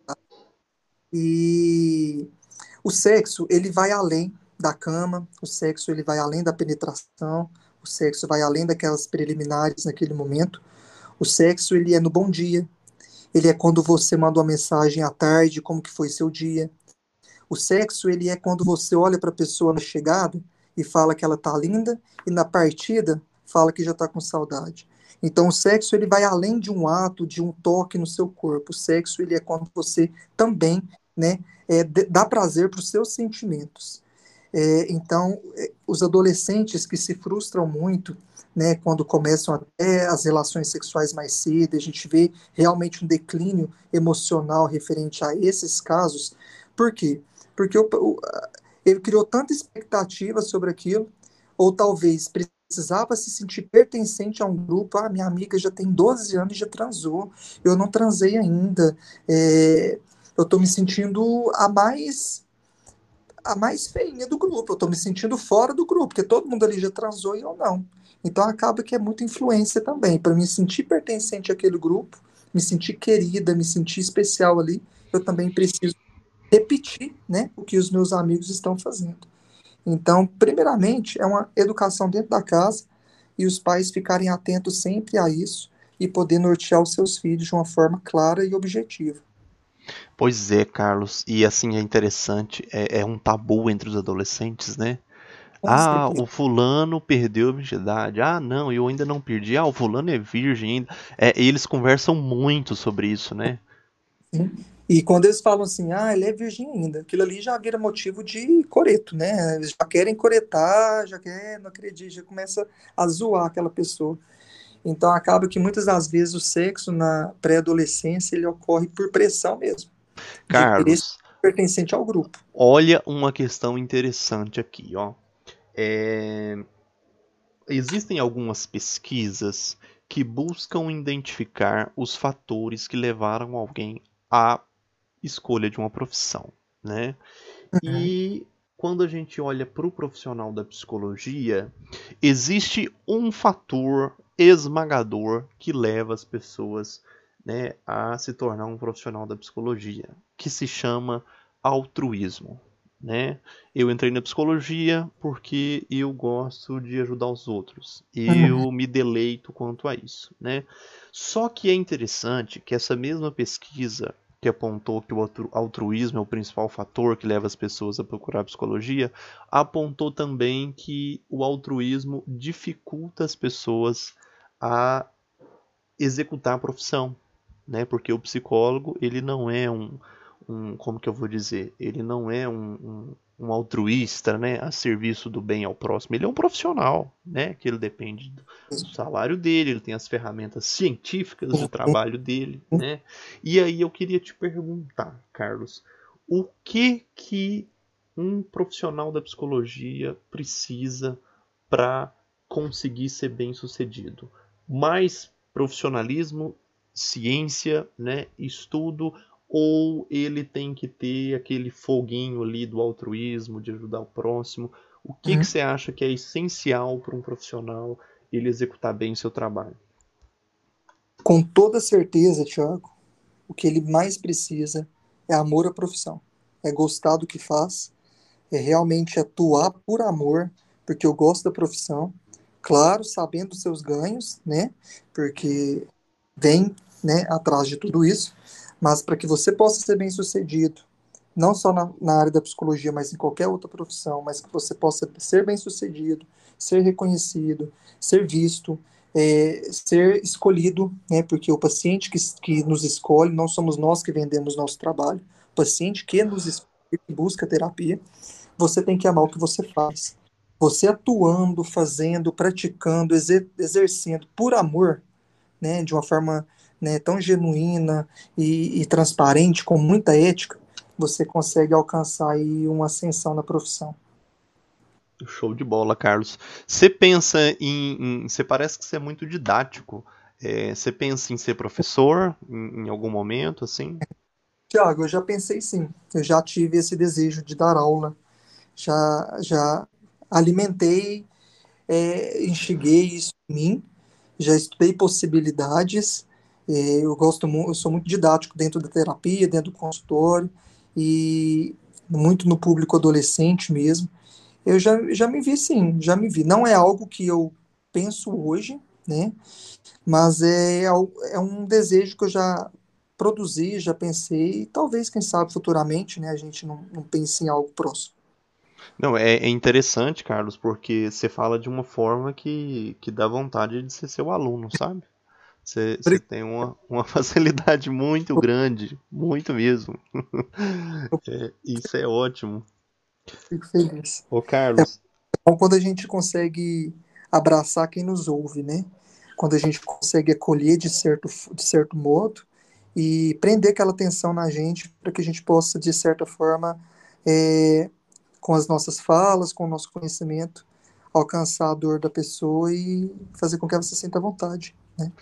E o sexo, ele vai além da cama, o sexo, ele vai além da penetração, o sexo vai além daquelas preliminares naquele momento. O sexo, ele é no bom dia, ele é quando você manda uma mensagem à tarde, como que foi seu dia. O sexo, ele é quando você olha para a pessoa na chegada e fala que ela tá linda e na partida fala que já tá com saudade. Então, o sexo, ele vai além de um ato, de um toque no seu corpo. O sexo, ele é quando você também, né, é, dá prazer para os seus sentimentos. É, então, é, os adolescentes que se frustram muito, né, quando começam até as relações sexuais mais cedo, a gente vê realmente um declínio emocional referente a esses casos. Por quê? Porque o, o, ele criou tanta expectativa sobre aquilo, ou talvez precisava se sentir pertencente a um grupo. Ah, minha amiga já tem doze anos e já transou, eu não transei ainda, é, eu estou me sentindo a mais a mais feinha do grupo. Eu tô me sentindo fora do grupo, porque todo mundo ali já transou e eu não. Então acaba que é muita influência também. Para me sentir pertencente àquele grupo, me sentir querida, me sentir especial ali, eu também preciso repetir, né, o que os meus amigos estão fazendo. Então, primeiramente, é uma educação dentro da casa e os pais ficarem atentos sempre a isso e poder nortear os seus filhos de uma forma clara e objetiva. Pois é, Carlos, e assim é interessante, é, é um tabu entre os adolescentes, né? Com Ah, certeza. o fulano perdeu a virgindade. Ah, não, eu ainda não perdi. Ah, o fulano é virgem ainda. É, eles conversam muito sobre isso, né? Sim. E quando eles falam assim, ah, ele é virgem ainda, aquilo ali já vira motivo de coreto, né? Eles já querem coretar, já quer, não acredito, já começa a zoar aquela pessoa. Então acaba que muitas das vezes o sexo na pré-adolescência ele ocorre por pressão mesmo, de querer ser Carlos, pertencente ao grupo. olha uma questão interessante aqui, ó. É, existem algumas pesquisas que buscam identificar os fatores que levaram alguém à escolha de uma profissão, né? Uhum. E quando a gente olha para o profissional da psicologia, existe um fator esmagador que leva as pessoas, né, a se tornar um profissional da psicologia, que se chama altruísmo. Né? Eu entrei na psicologia porque eu gosto de ajudar os outros. Uhum. Eu me deleito quanto a isso. Né? Só que é interessante que essa mesma pesquisa que apontou que o altruísmo é o principal fator que leva as pessoas a procurar psicologia, apontou também que o altruísmo dificulta as pessoas a executar a profissão, né? Porque o psicólogo, ele não é um, um como que eu vou dizer, ele não é um, um, um altruísta, né, a serviço do bem ao próximo. Ele é um profissional, né, que ele depende do salário dele, ele tem as ferramentas científicas de trabalho dele, né? E aí eu queria te perguntar, Carlos, o que que um profissional da psicologia precisa para conseguir ser bem-sucedido? Mais profissionalismo, ciência, né, estudo, ou ele tem que ter aquele foguinho ali do altruísmo, de ajudar o próximo? O que que Uhum. você acha que é essencial para um profissional ele executar bem seu trabalho? Com toda certeza, Thiago, o que ele mais precisa é amor à profissão. É gostar do que faz, é realmente atuar por amor, porque eu gosto da profissão. Claro, sabendo os seus ganhos, né? Porque vem, né, atrás de tudo isso, mas para que você possa ser bem-sucedido, não só na, na área da psicologia, mas em qualquer outra profissão, mas que você possa ser bem-sucedido, ser reconhecido, ser visto, é, ser escolhido, né, porque o paciente que, que nos escolhe, não somos nós que vendemos nosso trabalho, o paciente que nos escolhe, que busca terapia, você tem que amar o que você faz. Você atuando, fazendo, praticando, exer exercendo por amor, né, de uma forma, né, tão genuína e, e transparente, com muita ética, você consegue alcançar aí uma ascensão na profissão. Show de bola, Carlos. Você pensa em, em- Você parece que você é muito didático. É, você pensa em ser professor em, em algum momento, assim? Tiago, eu já pensei sim, eu já tive esse desejo de dar aula, já, já alimentei, é, enxerguei isso em mim, já estudei possibilidades, é, eu gosto mu- eu sou muito didático dentro da terapia, dentro do consultório, e muito no público adolescente mesmo. Eu já, já me vi sim, já me vi. Não é algo que eu penso hoje, né? Mas é, al- é um desejo que eu já produzi, já pensei, e talvez, quem sabe, futuramente, né, a gente não, não pense em algo próximo. Não, é, é interessante, Carlos, porque você fala de uma forma que, que dá vontade de ser seu aluno, sabe? Você, você tem uma, uma facilidade muito grande, muito mesmo. Eu É, isso é ótimo. fico feliz. Ô, É Carlos, bom quando a gente consegue abraçar quem nos ouve, né? Quando a gente consegue acolher de certo, de certo modo e prender aquela atenção na gente para que a gente possa, de certa forma, é, com as nossas falas, com o nosso conhecimento, alcançar a dor da pessoa e fazer com que ela se sinta à vontade, né?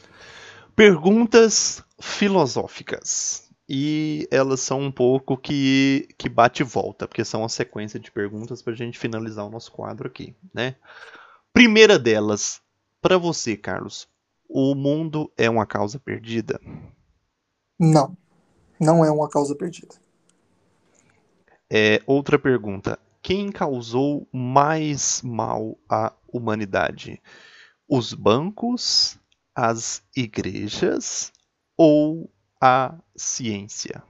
perguntas filosóficas. E elas são um pouco que, que bate e volta, porque são uma sequência de perguntas para a gente finalizar o nosso quadro aqui, né? Primeira delas, para você, Carlos, o mundo é uma causa perdida? Não, não é uma causa perdida. É, outra pergunta, quem causou mais mal à humanidade? Os bancos, as igrejas ou a ciência?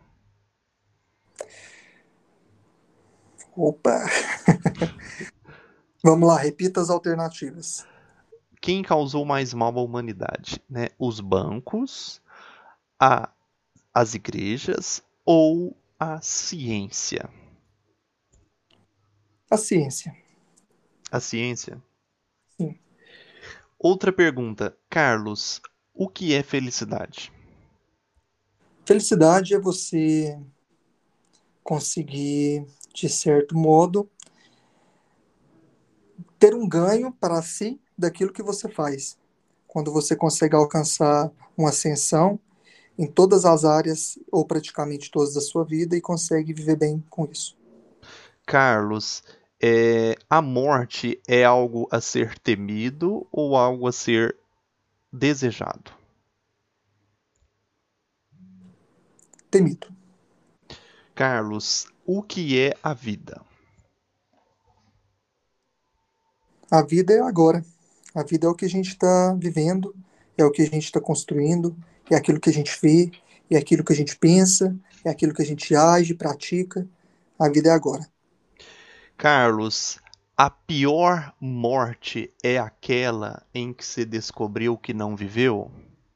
Opa, vamos lá, repita as alternativas. Quem causou mais mal à humanidade, né? Os bancos, a, as igrejas ou a ciência? A ciência, A ciência. sim. Outra pergunta, Carlos, o que é felicidade? Felicidade é você conseguir, de certo modo, ter um ganho para si daquilo que você faz. Quando você consegue alcançar uma ascensão em todas as áreas, ou praticamente todas da sua vida, e consegue viver bem com isso. Carlos, é, a morte é algo a ser temido ou algo a ser desejado? Temido. Carlos, o que é a vida? A vida é agora. A vida é o que a gente está vivendo, é o que a gente está construindo, é aquilo que a gente vê, é aquilo que a gente pensa, é aquilo que a gente age, pratica. A vida é agora. Carlos, a pior morte é aquela em que se descobriu que não viveu?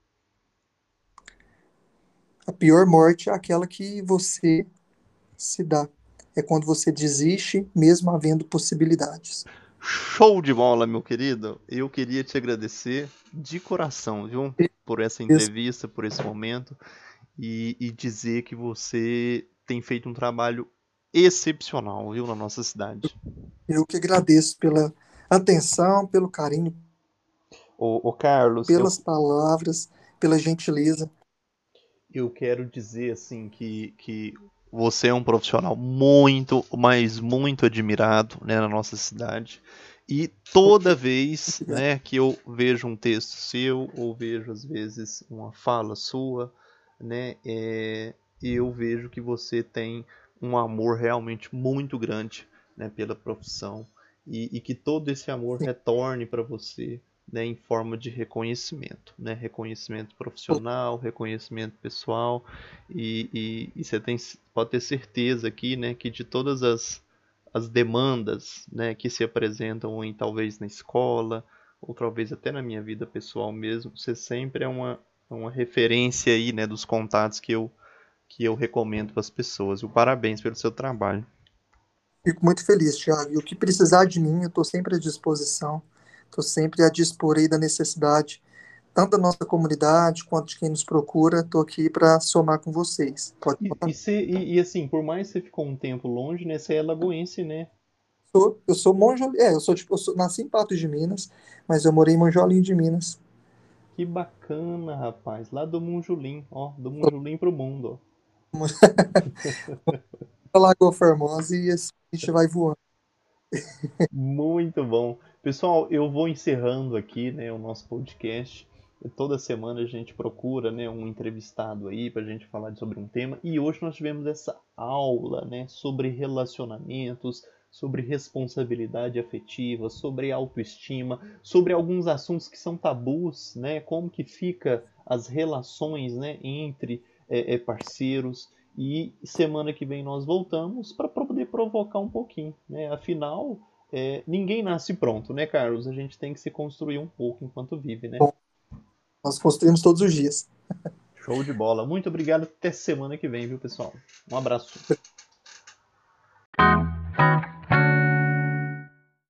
A pior morte é aquela que você se dá. É quando você desiste, mesmo havendo possibilidades. Show de bola, meu querido. Eu queria te agradecer de coração, viu? Por essa Isso. entrevista, por esse momento e, e dizer que você tem feito um trabalho excepcional, viu, na nossa cidade. Eu que agradeço pela atenção, pelo carinho, Ô, ô Carlos, eu, pelas palavras, pela gentileza. eu quero dizer assim que, que você é um profissional muito, mas muito admirado, né, na nossa cidade. E toda vez, Obrigado. né, que eu vejo um texto seu ou vejo às vezes uma fala sua, né, é, eu vejo que você tem um amor realmente muito grande, né, pela profissão e, e que todo esse amor Sim. retorne para você, né, em forma de reconhecimento, né, reconhecimento profissional, reconhecimento pessoal e, e, e você tem, pode ter certeza aqui, né, que de todas as, as demandas, né, que se apresentam em talvez na escola ou talvez até na minha vida pessoal mesmo, você sempre é uma, uma referência aí, né, dos contatos que eu que eu recomendo para as pessoas. E parabéns pelo seu trabalho. Fico muito feliz, Thiago. E o que precisar de mim, eu estou sempre à disposição. Estou sempre a dispor aí da necessidade, tanto da nossa comunidade quanto de quem nos procura. Estou aqui para somar com vocês. Pode E, e, falar. cê- e- e, assim, por mais que você ficou um tempo longe, né? Você é lagoense, né? Sou, eu sou monjo, é, eu sou tipo, eu sou- nasci em Patos de Minas, mas eu morei em Monjolinho de Minas. Que bacana, rapaz. Lá do Munjulim, ó. Do Munjulim pro mundo, ó. Lagoa Formosa e assim a gente vai voando. Muito bom. Pessoal, eu vou encerrando aqui, né, o nosso podcast. Toda semana a gente procura, né, um entrevistado aí para a gente falar sobre um tema. E hoje nós tivemos essa aula, né, sobre relacionamentos, sobre responsabilidade afetiva, sobre autoestima, sobre alguns assuntos que são tabus, né, como que fica as relações, né, entre é, é, parceiros. E semana que vem nós voltamos para poder provocar um pouquinho, né? Afinal, é, ninguém nasce pronto, né, Carlos? A gente tem que se construir um pouco enquanto vive, né? Bom, nós construímos todos os dias. Show de bola. Muito obrigado. Até semana que vem, viu, pessoal? Um abraço.